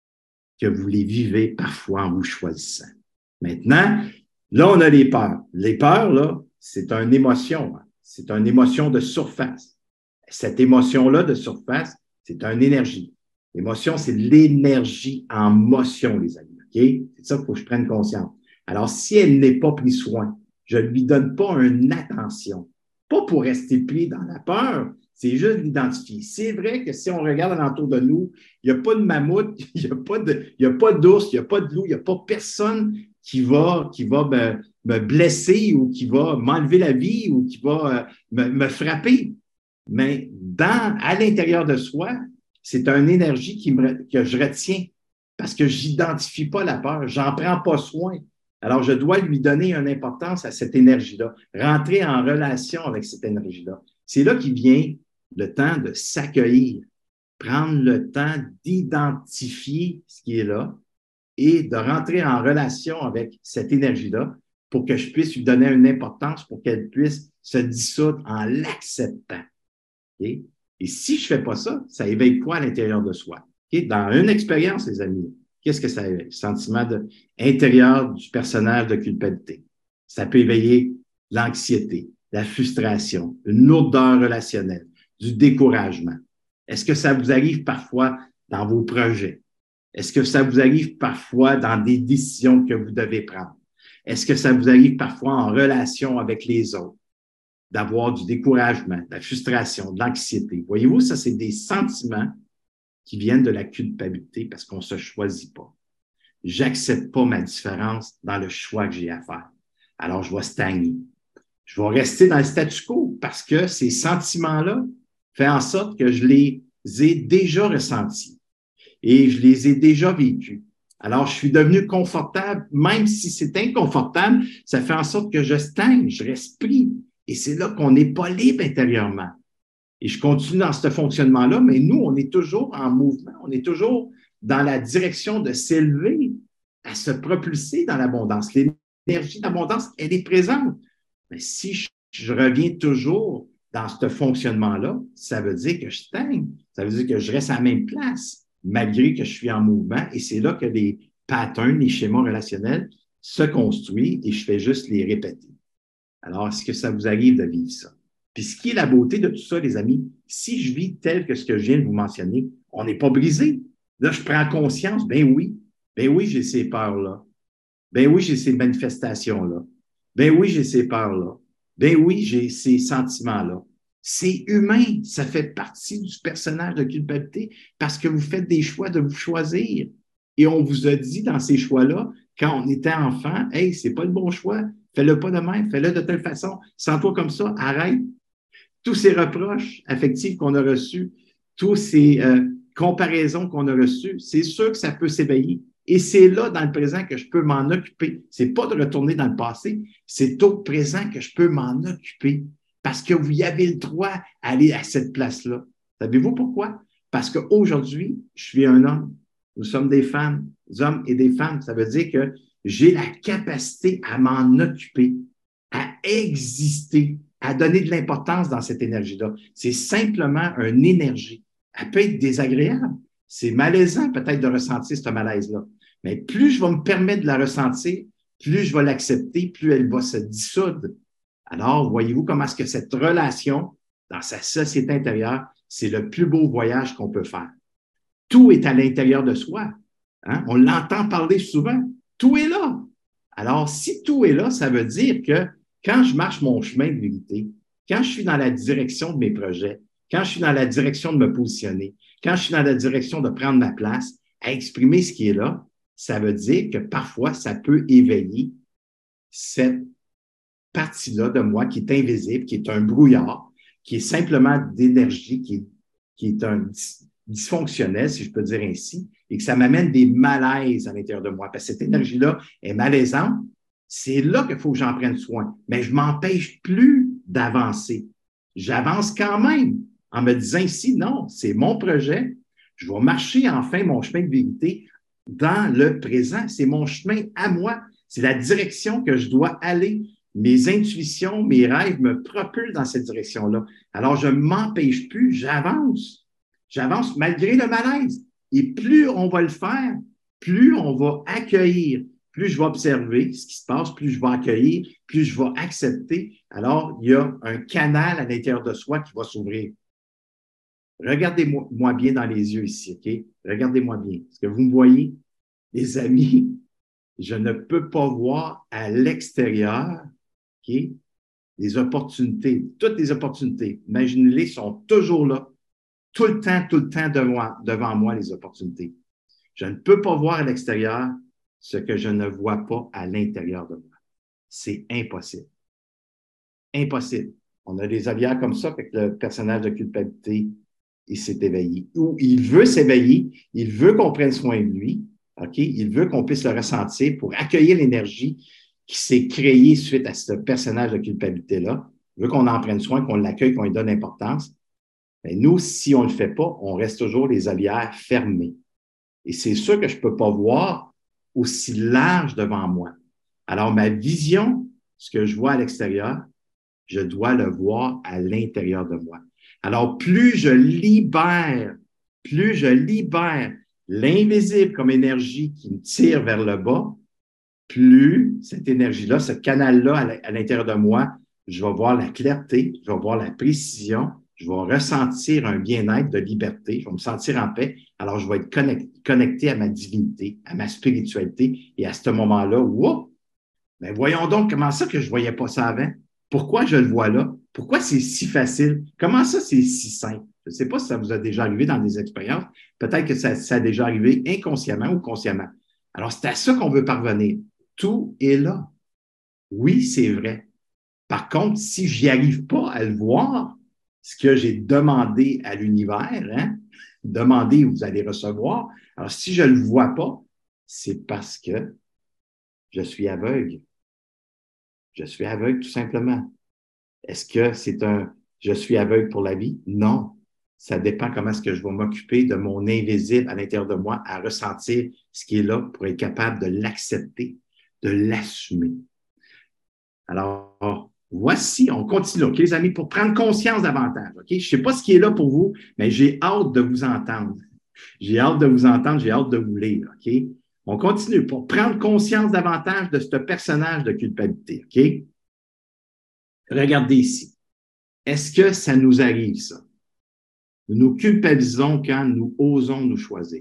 que vous les vivez parfois en vous choisissant? Maintenant, là, on a les peurs. Les peurs, là, c'est une émotion. Hein. C'est une émotion de surface. Cette émotion-là de surface, c'est une énergie. L'émotion, c'est l'énergie en motion, les amis. Okay? C'est ça qu'il faut que je prenne conscience. Alors, si elle n'est pas prise soin, je ne lui donne pas une attention. Pas pour rester pris dans la peur, c'est juste l'identifier. C'est vrai que si on regarde alentour de nous, il n'y a pas de mammouth, il n'y a pas de, il n'y a pas d'ours, il n'y a pas de loup, il n'y a pas personne qui va, qui va me, me blesser ou qui va m'enlever la vie ou qui va euh, me, me frapper. Mais dans, à l'intérieur de soi, c'est une énergie qui me, que je retiens parce que je n'identifie pas la peur, j'en prends pas soin. Alors, je dois lui donner une importance à cette énergie-là, rentrer en relation avec cette énergie-là. C'est là qu'il vient le temps de s'accueillir, prendre le temps d'identifier ce qui est là et de rentrer en relation avec cette énergie-là pour que je puisse lui donner une importance, pour qu'elle puisse se dissoudre en l'acceptant. Okay? Et si je ne fais pas ça, ça éveille quoi à l'intérieur de soi? Okay? Dans une expérience, les amis, qu'est-ce que ça éveille? Le sentiment de, intérieur du personnage de culpabilité. Ça peut éveiller l'anxiété, la frustration, une lourdeur relationnelle, du découragement. Est-ce que ça vous arrive parfois dans vos projets? Est-ce que ça vous arrive parfois dans des décisions que vous devez prendre? Est-ce que ça vous arrive parfois en relation avec les autres? D'avoir du découragement, de la frustration, de l'anxiété. Voyez-vous, ça, c'est des sentiments qui viennent de la culpabilité parce qu'on ne se choisit pas. J'accepte pas ma différence dans le choix que j'ai à faire. Alors, je vais stagner. Je vais rester dans le statu quo parce que ces sentiments-là font en sorte que je les ai déjà ressentis et je les ai déjà vécus. Alors, je suis devenu confortable, même si c'est inconfortable, ça fait en sorte que je stagne, je reste pris. Et c'est là qu'on n'est pas libre intérieurement. Et je continue dans ce fonctionnement-là, mais nous, on est toujours en mouvement, on est toujours dans la direction de s'élever, à se propulser dans l'abondance. L'énergie d'abondance, elle est présente. Mais si je, je reviens toujours dans ce fonctionnement-là, ça veut dire que je stagne, ça veut dire que je reste à la même place, malgré que je suis en mouvement. Et c'est là que les patterns, les schémas relationnels se construisent et je fais juste les répéter. Alors, est-ce que ça vous arrive de vivre ça? Puis ce qui est la beauté de tout ça, les amis, si je vis tel que ce que je viens de vous mentionner, on n'est pas brisé. Là, je prends conscience, ben oui, ben oui, j'ai ces peurs-là. Ben oui, j'ai ces manifestations-là. Ben oui, j'ai ces peurs-là. Ben oui, j'ai ces sentiments-là. C'est humain, ça fait partie du personnage de culpabilité parce que vous faites des choix de vous choisir. Et on vous a dit dans ces choix-là, quand on était enfant, hey, c'est pas le bon choix. Fais-le pas de même, fais-le de telle façon. Sens-toi comme ça, arrête. Tous ces reproches affectifs qu'on a reçus, tous ces euh, comparaisons qu'on a reçues, c'est sûr que ça peut s'éveiller. Et c'est là, dans le présent, que je peux m'en occuper. C'est pas de retourner dans le passé, c'est au présent que je peux m'en occuper. Parce que vous y avez le droit à aller à cette place-là. Savez-vous pourquoi? Parce qu'aujourd'hui, je suis un homme. Nous sommes des femmes, des hommes et des femmes. Ça veut dire que j'ai la capacité à m'en occuper, à exister, à donner de l'importance dans cette énergie-là. C'est simplement une énergie. Elle peut être désagréable. C'est malaisant peut-être de ressentir ce malaise-là. Mais plus je vais me permettre de la ressentir, plus je vais l'accepter, plus elle va se dissoudre. Alors, voyez-vous comment est-ce que cette relation dans sa société intérieure, c'est le plus beau voyage qu'on peut faire. Tout est à l'intérieur de soi. Hein? On l'entend parler souvent. Tout est là. Alors, si tout est là, ça veut dire que quand je marche mon chemin de vérité, quand je suis dans la direction de mes projets, quand je suis dans la direction de me positionner, quand je suis dans la direction de prendre ma place, à exprimer ce qui est là, ça veut dire que parfois, ça peut éveiller cette partie-là de moi qui est invisible, qui est un brouillard, qui est simplement d'énergie, qui est, qui est un dysfonctionnel, si je peux dire ainsi, et que ça m'amène des malaises à l'intérieur de moi. Parce que cette énergie-là est malaisante. C'est là qu'il faut que j'en prenne soin. Mais je ne m'empêche plus d'avancer. J'avance quand même en me disant ici, non, c'est mon projet, je vais marcher enfin mon chemin de vérité dans le présent. C'est mon chemin à moi. C'est la direction que je dois aller. Mes intuitions, mes rêves me propulsent dans cette direction-là. Alors, je ne m'empêche plus, j'avance. J'avance malgré le malaise. Et plus on va le faire, plus on va accueillir, plus je vais observer ce qui se passe, plus je vais accueillir, plus je vais accepter. Alors, il y a un canal à l'intérieur de soi qui va s'ouvrir. Regardez-moi bien dans les yeux ici, OK? Regardez-moi bien. Est-ce que vous me voyez? Les amis, je ne peux pas voir à l'extérieur, OK? Les opportunités, toutes les opportunités. Imaginez-les, sont toujours là. Tout le temps, tout le temps devant, devant moi, les opportunités. Je ne peux pas voir à l'extérieur ce que je ne vois pas à l'intérieur de moi. C'est impossible. Impossible. On a des aviaires comme ça, fait que le personnage de culpabilité, il s'est éveillé. Ou il veut s'éveiller, il veut qu'on prenne soin de lui, OK? Il veut qu'on puisse le ressentir pour accueillir l'énergie qui s'est créée suite à ce personnage de culpabilité-là. Il veut qu'on en prenne soin, qu'on l'accueille, qu'on lui donne importance. Mais nous, si on ne le fait pas, on reste toujours les aviaires fermées. Et c'est sûr que je ne peux pas voir aussi large devant moi. Alors, ma vision, ce que je vois à l'extérieur, je dois le voir à l'intérieur de moi. Alors, plus je libère, plus je libère l'invisible comme énergie qui me tire vers le bas, plus cette énergie-là, ce canal-là à l'intérieur de moi, je vais voir la clarté, je vais voir la précision, je vais ressentir un bien-être de liberté, je vais me sentir en paix. Alors, je vais être connecté, connecté à ma divinité, à ma spiritualité. Et à ce moment-là, wow! Mais voyons donc comment ça que je ne voyais pas ça avant. Pourquoi je le vois là? Pourquoi c'est si facile? Comment ça, c'est si simple? Je ne sais pas si ça vous a déjà arrivé dans des expériences. Peut-être que ça, ça a déjà arrivé inconsciemment ou consciemment. Alors, c'est à ça qu'on veut parvenir. Tout est là. Oui, c'est vrai. Par contre, si je n'y arrive pas à le voir, ce que j'ai demandé à l'univers, hein, demandez, vous allez recevoir. Alors, si je ne le vois pas, c'est parce que je suis aveugle. Je suis aveugle tout simplement. Est-ce que c'est un je suis aveugle pour la vie? Non. Ça dépend comment est-ce que je vais m'occuper de mon invisible à l'intérieur de moi à ressentir ce qui est là pour être capable de l'accepter, de l'assumer. Alors, voici, on continue, OK, les amis, pour prendre conscience davantage, OK? Je ne sais pas ce qui est là pour vous, mais j'ai hâte de vous entendre. J'ai hâte de vous entendre, j'ai hâte de vous lire, OK? On continue pour prendre conscience davantage de ce personnage de culpabilité, OK? Regardez ici. Est-ce que ça nous arrive, ça? Nous nous culpabilisons quand nous osons nous choisir.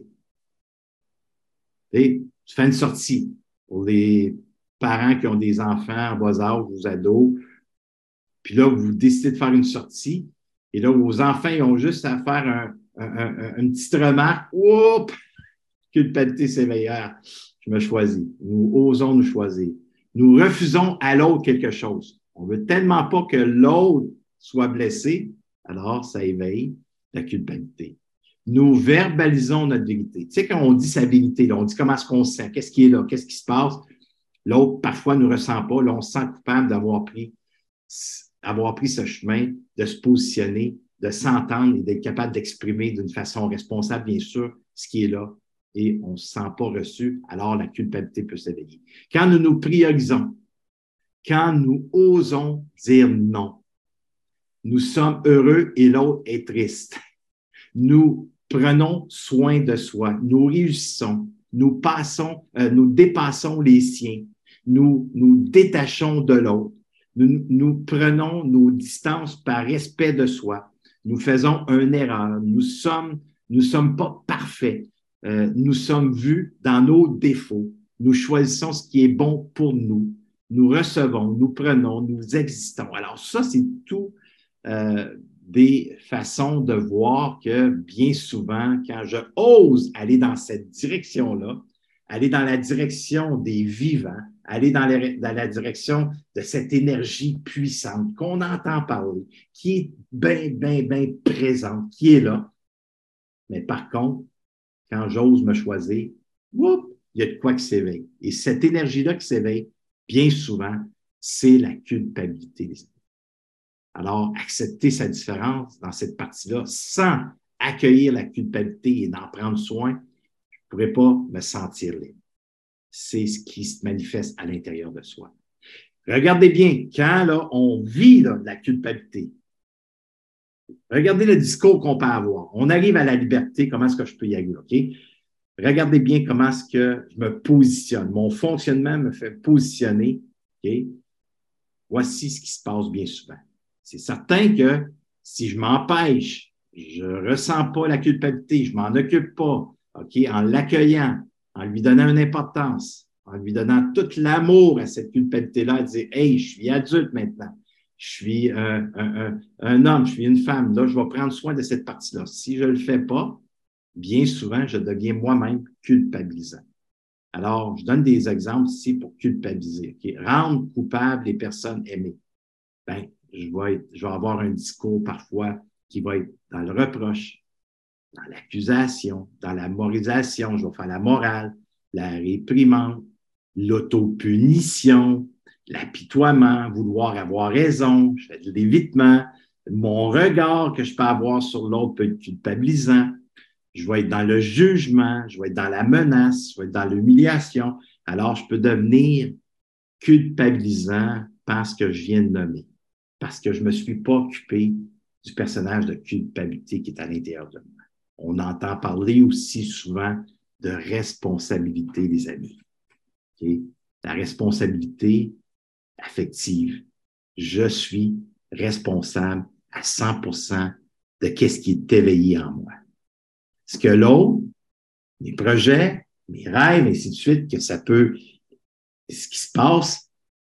Et tu fais une sortie pour les parents qui ont des enfants en bas âge, vos ados, puis là, vous décidez de faire une sortie, et là, vos enfants, ils ont juste à faire un, un, un, une petite remarque. Oups! Culpabilité s'éveillère. Je me choisis. Nous osons nous choisir. Nous refusons à l'autre quelque chose. On veut tellement pas que l'autre soit blessé, alors ça éveille la culpabilité. Nous verbalisons notre vérité. Tu sais, quand on dit sa vérité, là, on dit comment est-ce qu'on se sent, qu'est-ce qui est là, qu'est-ce qui se passe. L'autre, parfois, ne ressent pas. Là, on se sent coupable d'avoir pris, avoir pris ce chemin, de se positionner, de s'entendre et d'être capable d'exprimer d'une façon responsable, bien sûr, ce qui est là. Et on ne se sent pas reçu, alors la culpabilité peut s'éveiller. Quand nous nous priorisons, quand nous osons dire non, nous sommes heureux et l'autre est triste. Nous prenons soin de soi, nous réussissons, nous passons, euh, nous dépassons les siens, nous nous détachons de l'autre, nous, nous prenons nos distances par respect de soi, nous faisons une erreur, nous sommes, nous sommes pas parfaits, euh, nous sommes vus dans nos défauts, nous choisissons ce qui est bon pour nous, nous recevons, nous prenons, nous existons. Alors ça, c'est tout euh, des façons de voir que bien souvent, quand je ose aller dans cette direction-là, aller dans la direction des vivants, aller dans la, dans la direction de cette énergie puissante qu'on entend parler, qui est bien, bien, bien présente, qui est là. Mais par contre, quand j'ose me choisir, whoop, il y a de quoi qui s'éveille. Et cette énergie-là qui s'éveille, bien souvent, c'est la culpabilité. Alors, accepter sa différence dans cette partie-là sans accueillir la culpabilité et d'en prendre soin, je ne pourrais pas me sentir libre. C'est ce qui se manifeste à l'intérieur de soi. Regardez bien, quand là, on vit là, de la culpabilité, regardez le discours qu'on peut avoir. On arrive à la liberté, comment est-ce que je peux y arriver, OK? Regardez bien comment est-ce que je me positionne. Mon fonctionnement me fait positionner, OK? Voici ce qui se passe bien souvent. C'est certain que si je m'empêche, je ne ressens pas la culpabilité, je ne m'en occupe pas, OK, en l'accueillant, en lui donnant une importance, en lui donnant tout l'amour à cette culpabilité-là, à dire, hey, je suis adulte maintenant, je suis un, un, un, un homme, je suis une femme, là, je vais prendre soin de cette partie-là. Si je ne le fais pas, bien souvent, je deviens moi-même culpabilisant. Alors, je donne des exemples ici pour culpabiliser. Okay? Rendre coupables les personnes aimées. Ben, je vais, être, je vais avoir un discours parfois qui va être dans le reproche, dans l'accusation, dans la morisation. Je vais faire la morale, la réprimande, l'autopunition, l'apitoiement, vouloir avoir raison. Je fais de l'évitement. Mon regard que je peux avoir sur l'autre peut être culpabilisant. Je vais être dans le jugement, je vais être dans la menace, je vais être dans l'humiliation. Alors, je peux devenir culpabilisant parce que je viens de nommer, parce que je ne me suis pas occupé du personnage de culpabilité qui est à l'intérieur de moi. On entend parler aussi souvent de responsabilité, les amis. Okay? La responsabilité affective. Je suis responsable à cent pour cent de ce qui est éveillé en moi. Ce que l'autre, mes projets, mes rêves, ainsi de suite, que ça peut, ce qui se passe,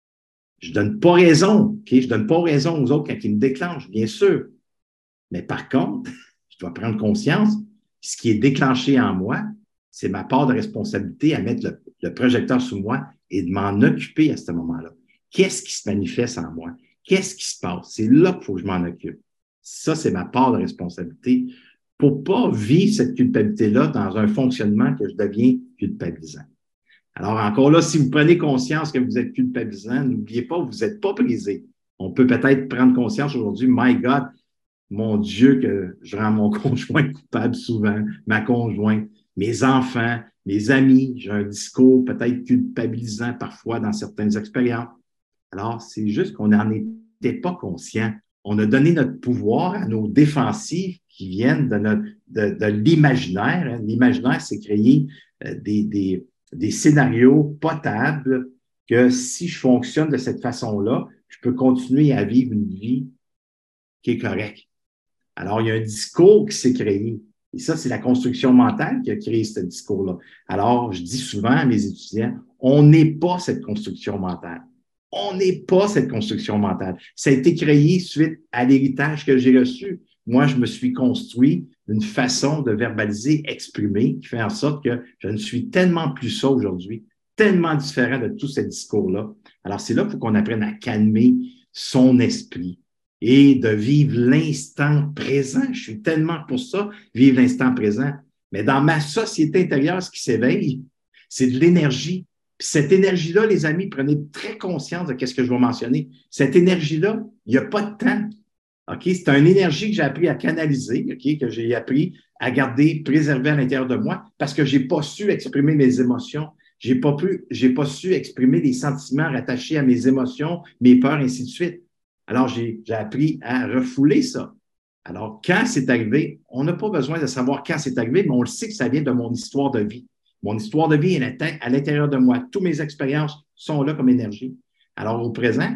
je donne pas raison, OK? Je donne pas raison aux autres quand ils me déclenchent, bien sûr. Mais par contre, je dois prendre conscience, ce qui est déclenché en moi, c'est ma part de responsabilité à mettre le, le projecteur sur moi et de m'en occuper à ce moment-là. Qu'est-ce qui se manifeste en moi? Qu'est-ce qui se passe? C'est là qu'il faut que je m'en occupe. Ça, c'est ma part de responsabilité pour pas vivre cette culpabilité-là dans un fonctionnement que je deviens culpabilisant. Alors, encore là, si vous prenez conscience que vous êtes culpabilisant, n'oubliez pas, vous n'êtes pas brisé. On peut peut-être prendre conscience aujourd'hui, my God, mon Dieu, que je rends mon conjoint coupable souvent, ma conjointe, mes enfants, mes amis, j'ai un discours peut-être culpabilisant parfois dans certaines expériences. Alors, c'est juste qu'on n'en était pas conscient. On a donné notre pouvoir à nos défensives qui viennent de, notre, de, de l'imaginaire. L'imaginaire, c'est créer des, des, des scénarios potables que si je fonctionne de cette façon-là, je peux continuer à vivre une vie qui est correcte. Alors, il y a un discours qui s'est créé. Et ça, c'est la construction mentale qui a créé ce discours-là. Alors, je dis souvent à mes étudiants, on n'est pas cette construction mentale. On n'est pas cette construction mentale. Ça a été créé suite à l'héritage que j'ai reçu. Moi, je me suis construit une façon de verbaliser, exprimer, qui fait en sorte que je ne suis tellement plus ça aujourd'hui, tellement différent de tout ce discours-là. Alors, c'est là qu'il faut qu'on apprenne à calmer son esprit et de vivre l'instant présent. Je suis tellement pour ça, vivre l'instant présent. Mais dans ma société intérieure, ce qui s'éveille, c'est de l'énergie. Puis cette énergie-là, les amis, prenez très conscience de ce que je vais mentionner. Cette énergie-là, il n'y a pas de temps. OK? C'est une énergie que j'ai appris à canaliser, OK? Que j'ai appris à garder, préserver à l'intérieur de moi parce que je n'ai pas su exprimer mes émotions. Je n'ai pas pu, j'ai pas su exprimer les sentiments rattachés à mes émotions, mes peurs, ainsi de suite. Alors, j'ai, j'ai appris à refouler ça. Alors, quand c'est arrivé, on n'a pas besoin de savoir quand c'est arrivé, mais on le sait que ça vient de mon histoire de vie. Mon histoire de vie est à l'intérieur de moi. Toutes mes expériences sont là comme énergie. Alors, au présent,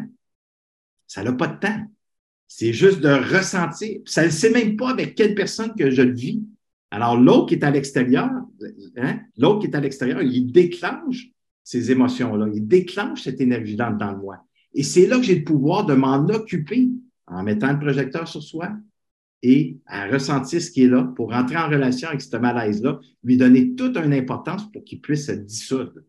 ça n'a pas de temps. C'est juste de ressentir. Ça ne sait même pas avec quelle personne que je le vis. Alors, l'autre qui est à l'extérieur, hein, l'autre qui est à l'extérieur, il déclenche ces émotions-là. Il déclenche cette énergie-là dans moi. Et c'est là que j'ai le pouvoir de m'en occuper en mettant le projecteur sur soi et à ressentir ce qui est là pour rentrer en relation avec ce malaise-là, lui donner toute une importance pour qu'il puisse se dissoudre.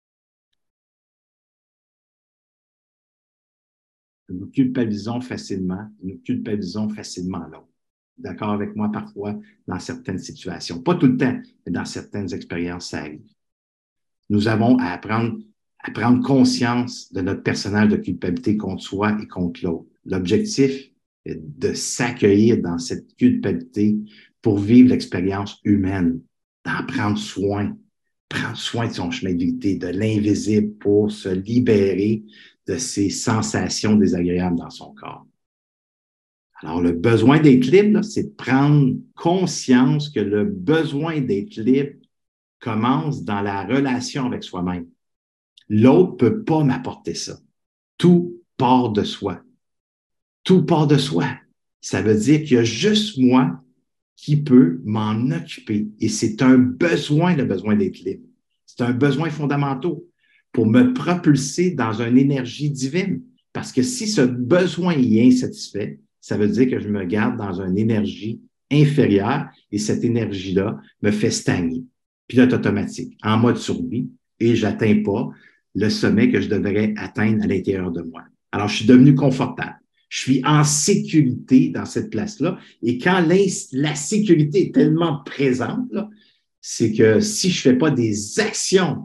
Nous culpabilisons facilement, nous culpabilisons facilement l'autre. D'accord avec moi parfois dans certaines situations. Pas tout le temps, mais dans certaines expériences, ça arrive. Nous avons à apprendre à prendre conscience de notre personnage de culpabilité contre soi et contre l'autre. L'objectif, de s'accueillir dans cette culpabilité pour vivre l'expérience humaine, d'en prendre soin, prendre soin de son chemin de vie, de l'invisible pour se libérer de ces sensations désagréables dans son corps. Alors, le besoin d'être libre, c'est de prendre conscience que le besoin d'être libre commence dans la relation avec soi-même. L'autre ne peut pas m'apporter ça. Tout part de soi. Tout part de soi. Ça veut dire qu'il y a juste moi qui peut m'en occuper. Et c'est un besoin, le besoin d'être libre. C'est un besoin fondamental pour me propulser dans une énergie divine. Parce que si ce besoin est insatisfait, ça veut dire que je me garde dans une énergie inférieure et cette énergie-là me fait stagner. Pilote automatique, en mode survie, et je n'atteins pas le sommet que je devrais atteindre à l'intérieur de moi. Alors, je suis devenu confortable. Je suis en sécurité dans cette place-là. Et quand la sécurité est tellement présente, là, c'est que si je ne fais pas des actions,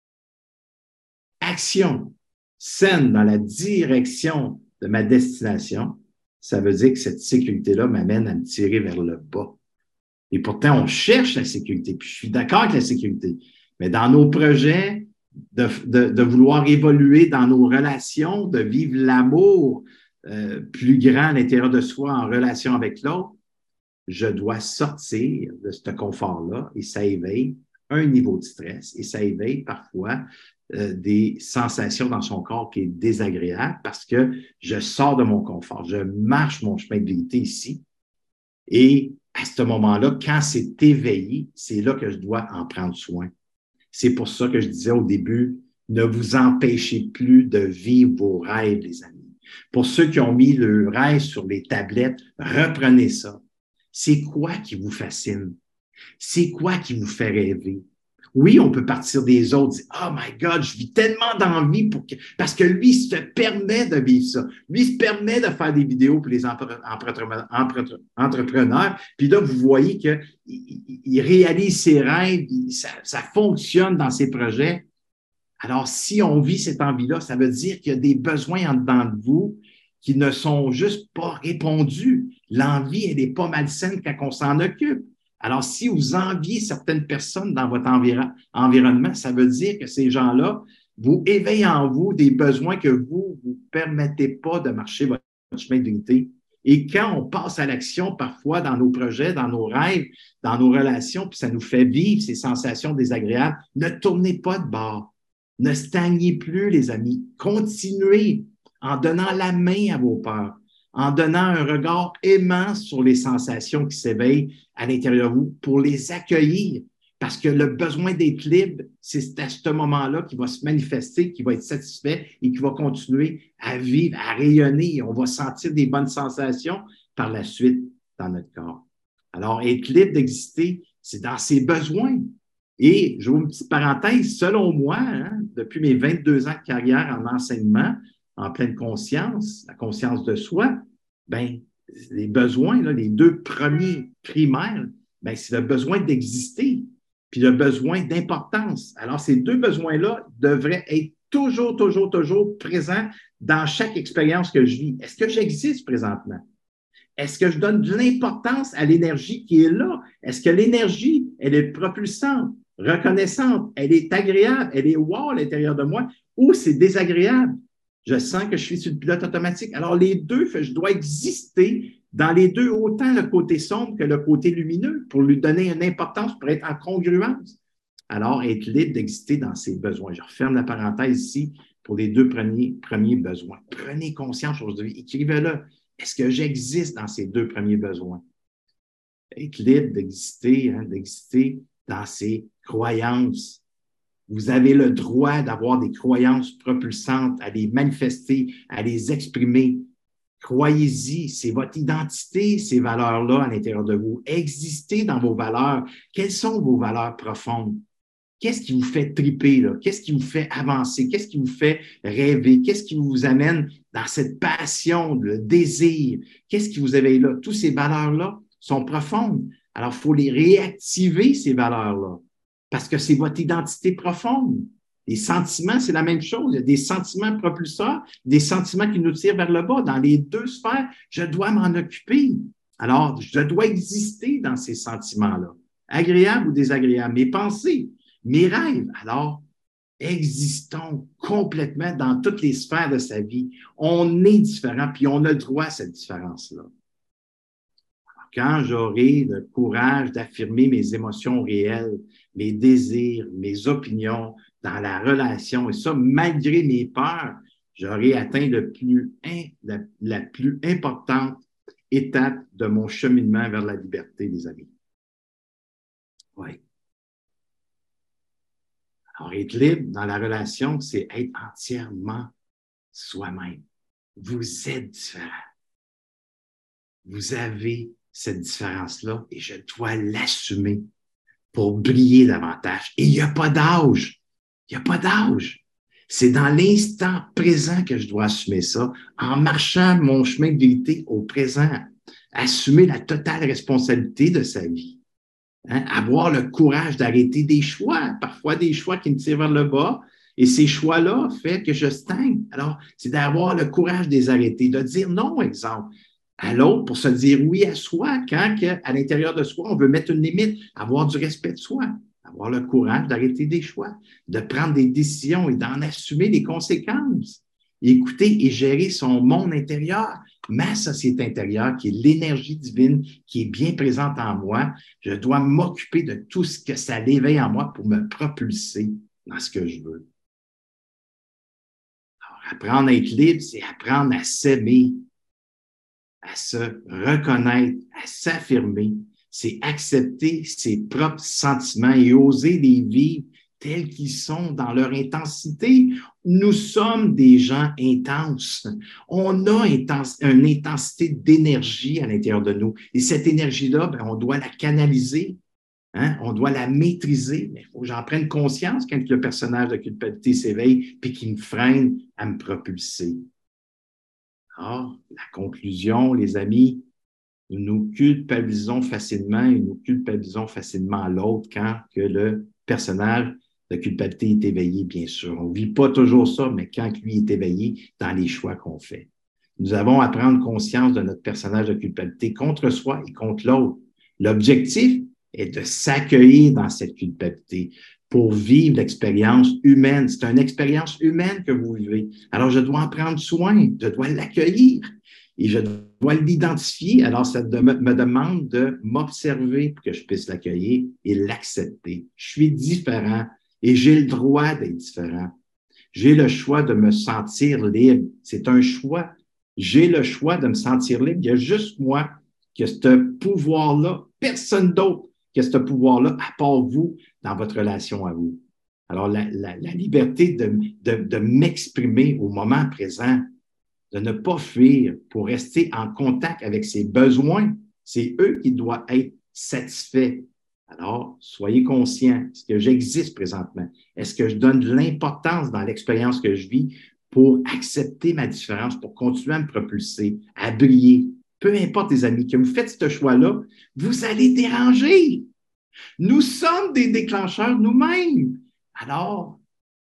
actions saines dans la direction de ma destination, ça veut dire que cette sécurité-là m'amène à me tirer vers le bas. Et pourtant, on cherche la sécurité, puis je suis d'accord avec la sécurité. Mais dans nos projets, de, de, de vouloir évoluer dans nos relations, de vivre l'amour euh, plus grand à l'intérieur de soi en relation avec l'autre, je dois sortir de ce confort-là et ça éveille un niveau de stress et ça éveille parfois euh, des sensations dans son corps qui est désagréable parce que je sors de mon confort, je marche mon chemin de vérité ici et à ce moment-là, quand c'est éveillé, c'est là que je dois en prendre soin. C'est pour ça que je disais au début, ne vous empêchez plus de vivre vos rêves, les amis. Pour ceux qui ont mis le rêve sur les tablettes, reprenez ça. C'est quoi qui vous fascine? C'est quoi qui vous fait rêver? Oui, on peut partir des autres, dire, oh my God, je vis tellement d'envie pour que, parce que lui se permet de vivre ça. Lui se permet de faire des vidéos pour les entre, entre, entre, entrepreneurs. Puis là, vous voyez qu'il il réalise ses rêves, il, ça, ça fonctionne dans ses projets. Alors, si on vit cette envie-là, ça veut dire qu'il y a des besoins en dedans de vous qui ne sont juste pas répondus. L'envie, elle n'est pas malsaine quand on s'en occupe. Alors, si vous enviez certaines personnes dans votre environ, environnement, ça veut dire que ces gens-là vous éveillent en vous des besoins que vous ne vous permettez pas de marcher votre chemin de dignité. Et quand on passe à l'action, parfois dans nos projets, dans nos rêves, dans nos relations, puis ça nous fait vivre ces sensations désagréables, ne tournez pas de bord. Ne stagnez plus, les amis. Continuez en donnant la main à vos peurs, en donnant un regard aimant sur les sensations qui s'éveillent à l'intérieur de vous pour les accueillir. Parce que le besoin d'être libre, c'est à ce moment-là qu'il va se manifester, qu'il va être satisfait et qu'il va continuer à vivre, à rayonner. Et on va sentir des bonnes sensations par la suite dans notre corps. Alors, être libre d'exister, c'est dans ses besoins. Et, je vous une petite parenthèse, selon moi, hein, depuis mes vingt-deux ans de carrière en enseignement, en pleine conscience, la conscience de soi, ben, les besoins, là, les deux premiers primaires, ben, c'est le besoin d'exister, puis le besoin d'importance. Alors, ces deux besoins-là devraient être toujours, toujours, toujours présents dans chaque expérience que je vis. Est-ce que j'existe présentement? Est-ce que je donne de l'importance à l'énergie qui est là? Est-ce que l'énergie, elle est propulsante, reconnaissante, elle est agréable, elle est wow à l'intérieur de moi, ou c'est désagréable? Je sens que je suis sur le pilote automatique. Alors, les deux, je dois exister dans les deux, autant le côté sombre que le côté lumineux, pour lui donner une importance, pour être en congruence. Alors, être libre d'exister dans ses besoins. Je referme la parenthèse ici pour les deux premiers, premiers besoins. Prenez conscience aujourd'hui, écrivez-le. Est-ce que j'existe dans ces deux premiers besoins? Être libre d'exister, hein, d'exister dans ses croyances. Vous avez le droit d'avoir des croyances propulsantes, à les manifester, à les exprimer. Croyez-y, c'est votre identité, ces valeurs-là à l'intérieur de vous. Existez dans vos valeurs. Quelles sont vos valeurs profondes? Qu'est-ce qui vous fait triper, là? Qu'est-ce qui vous fait avancer? Qu'est-ce qui vous fait rêver? Qu'est-ce qui vous amène dans cette passion, le désir? Qu'est-ce qui vous éveille là? Toutes ces valeurs-là sont profondes. Alors, il faut les réactiver, ces valeurs-là, parce que c'est votre identité profonde. Les sentiments, c'est la même chose. Il y a des sentiments propulseurs, des sentiments qui nous tirent vers le bas. Dans les deux sphères, je dois m'en occuper. Alors, je dois exister dans ces sentiments-là, agréables ou désagréables. Mes pensées, mes rêves. Alors, existons complètement dans toutes les sphères de sa vie. On est différent, puis on a le droit à cette différence-là. Quand j'aurai le courage d'affirmer mes émotions réelles, mes désirs, mes opinions dans la relation, et ça, malgré mes peurs, j'aurai atteint le plus, la, la plus importante étape de mon cheminement vers la liberté, les amis. Oui. Alors, être libre dans la relation, c'est être entièrement soi-même. Vous êtes différent. Vous avez cette différence-là et je dois l'assumer pour briller davantage. Et il n'y a pas d'âge. Il n'y a pas d'âge. C'est dans l'instant présent que je dois assumer ça, en marchant mon chemin de vérité au présent. Assumer la totale responsabilité de sa vie. Hein? Avoir le courage d'arrêter des choix, parfois des choix qui me tirent vers le bas, et ces choix-là font que je stagne. Alors, c'est d'avoir le courage de les arrêter, de dire non, exemple, à l'autre pour se dire oui à soi, quand que, à l'intérieur de soi, on veut mettre une limite, avoir du respect de soi, avoir le courage d'arrêter des choix, de prendre des décisions et d'en assumer les conséquences. Écouter et gérer son monde intérieur, ma société intérieure, qui est l'énergie divine qui est bien présente en moi. Je dois m'occuper de tout ce que ça l'éveille en moi pour me propulser dans ce que je veux. Alors, apprendre à être libre, c'est apprendre à s'aimer, à se reconnaître, à s'affirmer. C'est accepter ses propres sentiments et oser les vivre tels qu'ils sont dans leur intensité. Nous sommes des gens intenses. On a une intensité d'énergie à l'intérieur de nous. Et cette énergie-là, ben, on doit la canaliser, hein? On doit la maîtriser. Mais il faut que j'en prenne conscience quand le personnage de culpabilité s'éveille puis qu'il me freine à me propulser. Alors, la conclusion, les amis, nous nous culpabilisons facilement et nous culpabilisons facilement l'autre quand que le personnage de culpabilité est éveillé, bien sûr. On ne vit pas toujours ça, mais quand lui est éveillé dans les choix qu'on fait. Nous avons à prendre conscience de notre personnage de culpabilité contre soi et contre l'autre. L'objectif est de s'accueillir dans cette culpabilité pour vivre l'expérience humaine. C'est une expérience humaine que vous vivez. Alors, je dois en prendre soin, je dois l'accueillir et je dois l'identifier. Alors, ça me demande de m'observer pour que je puisse l'accueillir et l'accepter. Je suis différent et j'ai le droit d'être différent. J'ai le choix de me sentir libre. C'est un choix. J'ai le choix de me sentir libre. Il y a juste moi qui a ce pouvoir-là, personne d'autre qui a ce pouvoir-là, à part vous, dans votre relation à vous. Alors, la, la, la liberté de, de, de m'exprimer au moment présent, de ne pas fuir pour rester en contact avec ses besoins, c'est eux qui doivent être satisfaits. Alors, soyez conscients, est-ce que j'existe présentement? Est-ce que je donne de l'importance dans l'expérience que je vis pour accepter ma différence, pour continuer à me propulser, à briller? Peu importe, les amis, que vous faites ce choix-là, vous allez déranger. Nous sommes des déclencheurs nous-mêmes. Alors,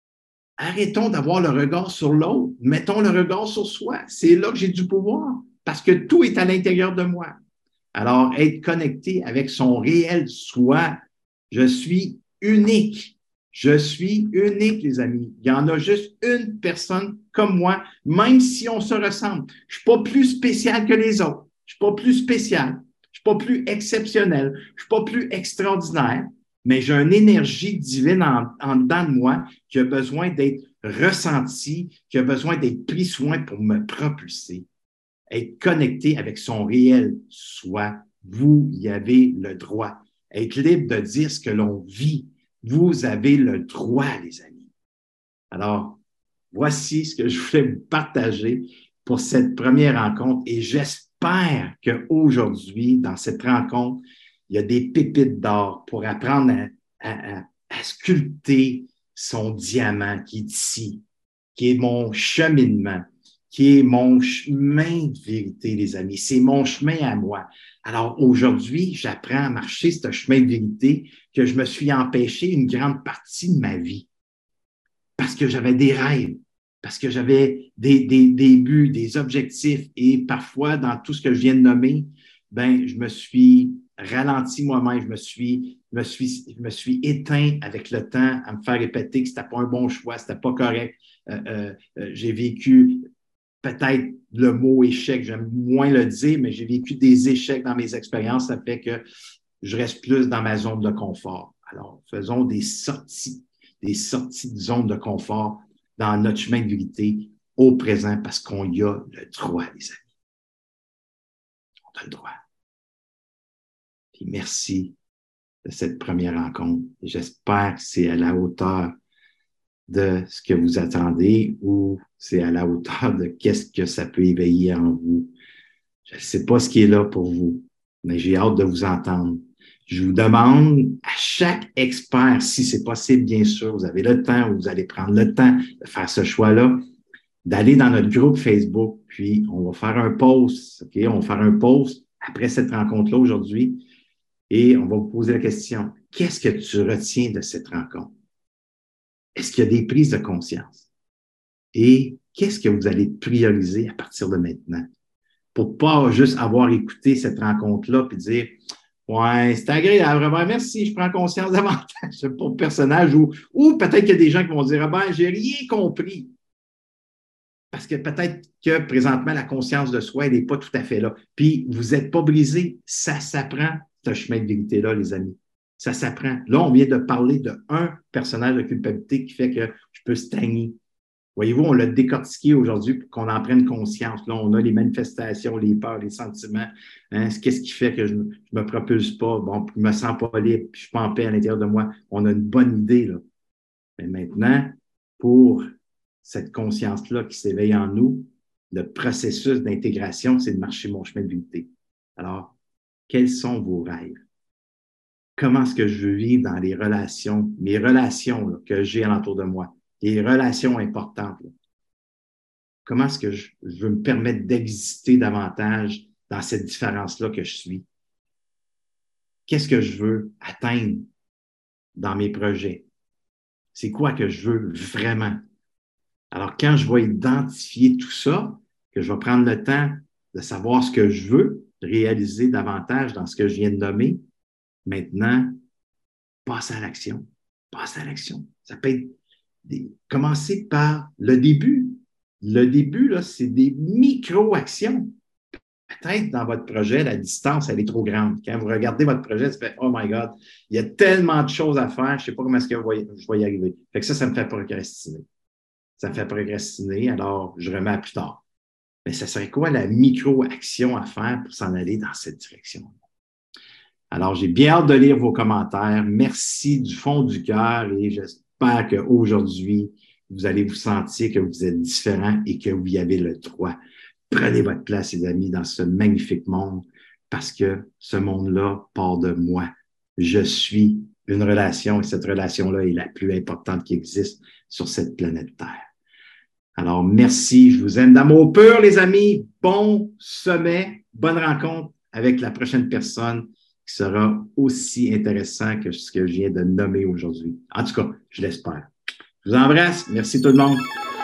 arrêtons d'avoir le regard sur l'autre. Mettons le regard sur soi. C'est là que j'ai du pouvoir parce que tout est à l'intérieur de moi. Alors, être connecté avec son réel soi. Je suis unique. Je suis unique, les amis. Il y en a juste une personne comme moi, même si on se ressemble. Je ne suis pas plus spécial que les autres. Je ne suis pas plus spécial. Je ne suis pas plus exceptionnel. Je ne suis pas plus extraordinaire. Mais j'ai une énergie divine en, en dedans de moi qui a besoin d'être ressentie, qui a besoin d'être pris soin pour me propulser. Être connecté avec son réel soi. Vous y avez le droit. Être libre de dire ce que l'on vit. Vous avez le droit, les amis. Alors, voici ce que je voulais vous partager pour cette première rencontre et j'espère qu'aujourd'hui, dans cette rencontre, il y a des pépites d'or pour apprendre à, à, à sculpter son diamant qui est ici, qui est mon cheminement, qui est mon chemin de vérité, les amis. C'est mon chemin à moi. Alors aujourd'hui, j'apprends à marcher ce chemin de vérité que je me suis empêché une grande partie de ma vie. parce que j'avais des rêves, parce que j'avais des, des, des buts, des objectifs. Et parfois, dans tout ce que je viens de nommer, ben, je me suis ralenti moi-même, je me suis, je me suis, je me suis éteint avec le temps à me faire répéter que ce n'était pas un bon choix, ce n'était pas correct. Euh, euh, euh, j'ai vécu peut-être le mot échec, j'aime moins le dire, mais j'ai vécu des échecs dans mes expériences. Ça fait que je reste plus dans ma zone de confort. Alors, faisons des sorties, des sorties de zone de confort dans notre chemin de vérité au présent parce qu'on y a le droit, les amis. On a le droit. Puis merci de cette première rencontre. J'espère que c'est à la hauteur de ce que vous attendez ou c'est à la hauteur de qu'est-ce que ça peut éveiller en vous. Je ne sais pas ce qui est là pour vous, mais j'ai hâte de vous entendre. Je vous demande à chaque expert, si c'est possible, bien sûr, vous avez le temps ou vous allez prendre le temps de faire ce choix-là, d'aller dans notre groupe Facebook, puis on va faire un post, OK? On va faire un post après cette rencontre-là aujourd'hui et on va vous poser la question, qu'est-ce que tu retiens de cette rencontre? Est-ce qu'il y a des prises de conscience? Et qu'est-ce que vous allez prioriser à partir de maintenant? Pour pas juste avoir écouté cette rencontre-là puis dire ouais, c'est agréable, vraiment, merci, je prends conscience davantage pour le personnage ou, ou peut-être qu'il y a des gens qui vont dire ah ben, j'ai rien compris. Parce que peut-être que présentement, la conscience de soi, elle n'est pas tout à fait là. Puis, vous n'êtes pas brisé. Ça s'apprend, ce chemin de vérité-là, les amis. Ça s'apprend. Là, on vient de parler d'un personnage de culpabilité qui fait que je peux stagner. Voyez-vous, on l'a décortiqué aujourd'hui pour qu'on en prenne conscience. Là, on a les manifestations, les peurs, les sentiments. Hein? Qu'est-ce qui fait que je ne me propulse pas? Bon, je me sens pas libre, puis je suis pas en paix à l'intérieur de moi. On a une bonne idée, là. Mais maintenant, pour cette conscience-là qui s'éveille en nous, le processus d'intégration, c'est de marcher mon chemin de vérité. Alors, quels sont vos rêves? Comment est-ce que je veux vivre dans les relations, mes relations là, que j'ai alentour de moi? Les relations importantes. Là. Comment est-ce que je, je veux me permettre d'exister davantage dans cette différence-là que je suis? Qu'est-ce que je veux atteindre dans mes projets? C'est quoi que je veux vraiment? Alors, quand je vais identifier tout ça, que je vais prendre le temps de savoir ce que je veux réaliser davantage dans ce que je viens de nommer, maintenant, passe à l'action. Passe à l'action. Ça peut être des, commencer par le début. Le début, là, c'est des micro-actions. Peut-être dans votre projet, la distance, elle est trop grande. Quand vous regardez votre projet, vous faites « Oh my God, il y a tellement de choses à faire, je ne sais pas comment est-ce que je vais y arriver. » Fait que ça, ça me fait procrastiner. Ça me fait procrastiner, alors je remets à plus tard. Mais ça serait quoi la micro-action à faire pour s'en aller dans cette direction? Alors, j'ai bien hâte de lire vos commentaires. Merci du fond du cœur et j'espère qu'aujourd'hui, vous allez vous sentir que vous êtes différent et que vous y avez le droit. Prenez votre place, les amis, dans ce magnifique monde parce que ce monde-là part de moi. Je suis une relation et cette relation-là est la plus importante qui existe sur cette planète Terre. Alors, merci. Je vous aime d'amour pur, les amis. Bon sommet, bonne rencontre avec la prochaine personne qui sera aussi intéressant que ce que je viens de nommer aujourd'hui. En tout cas, je l'espère. Je vous embrasse. Merci tout le monde.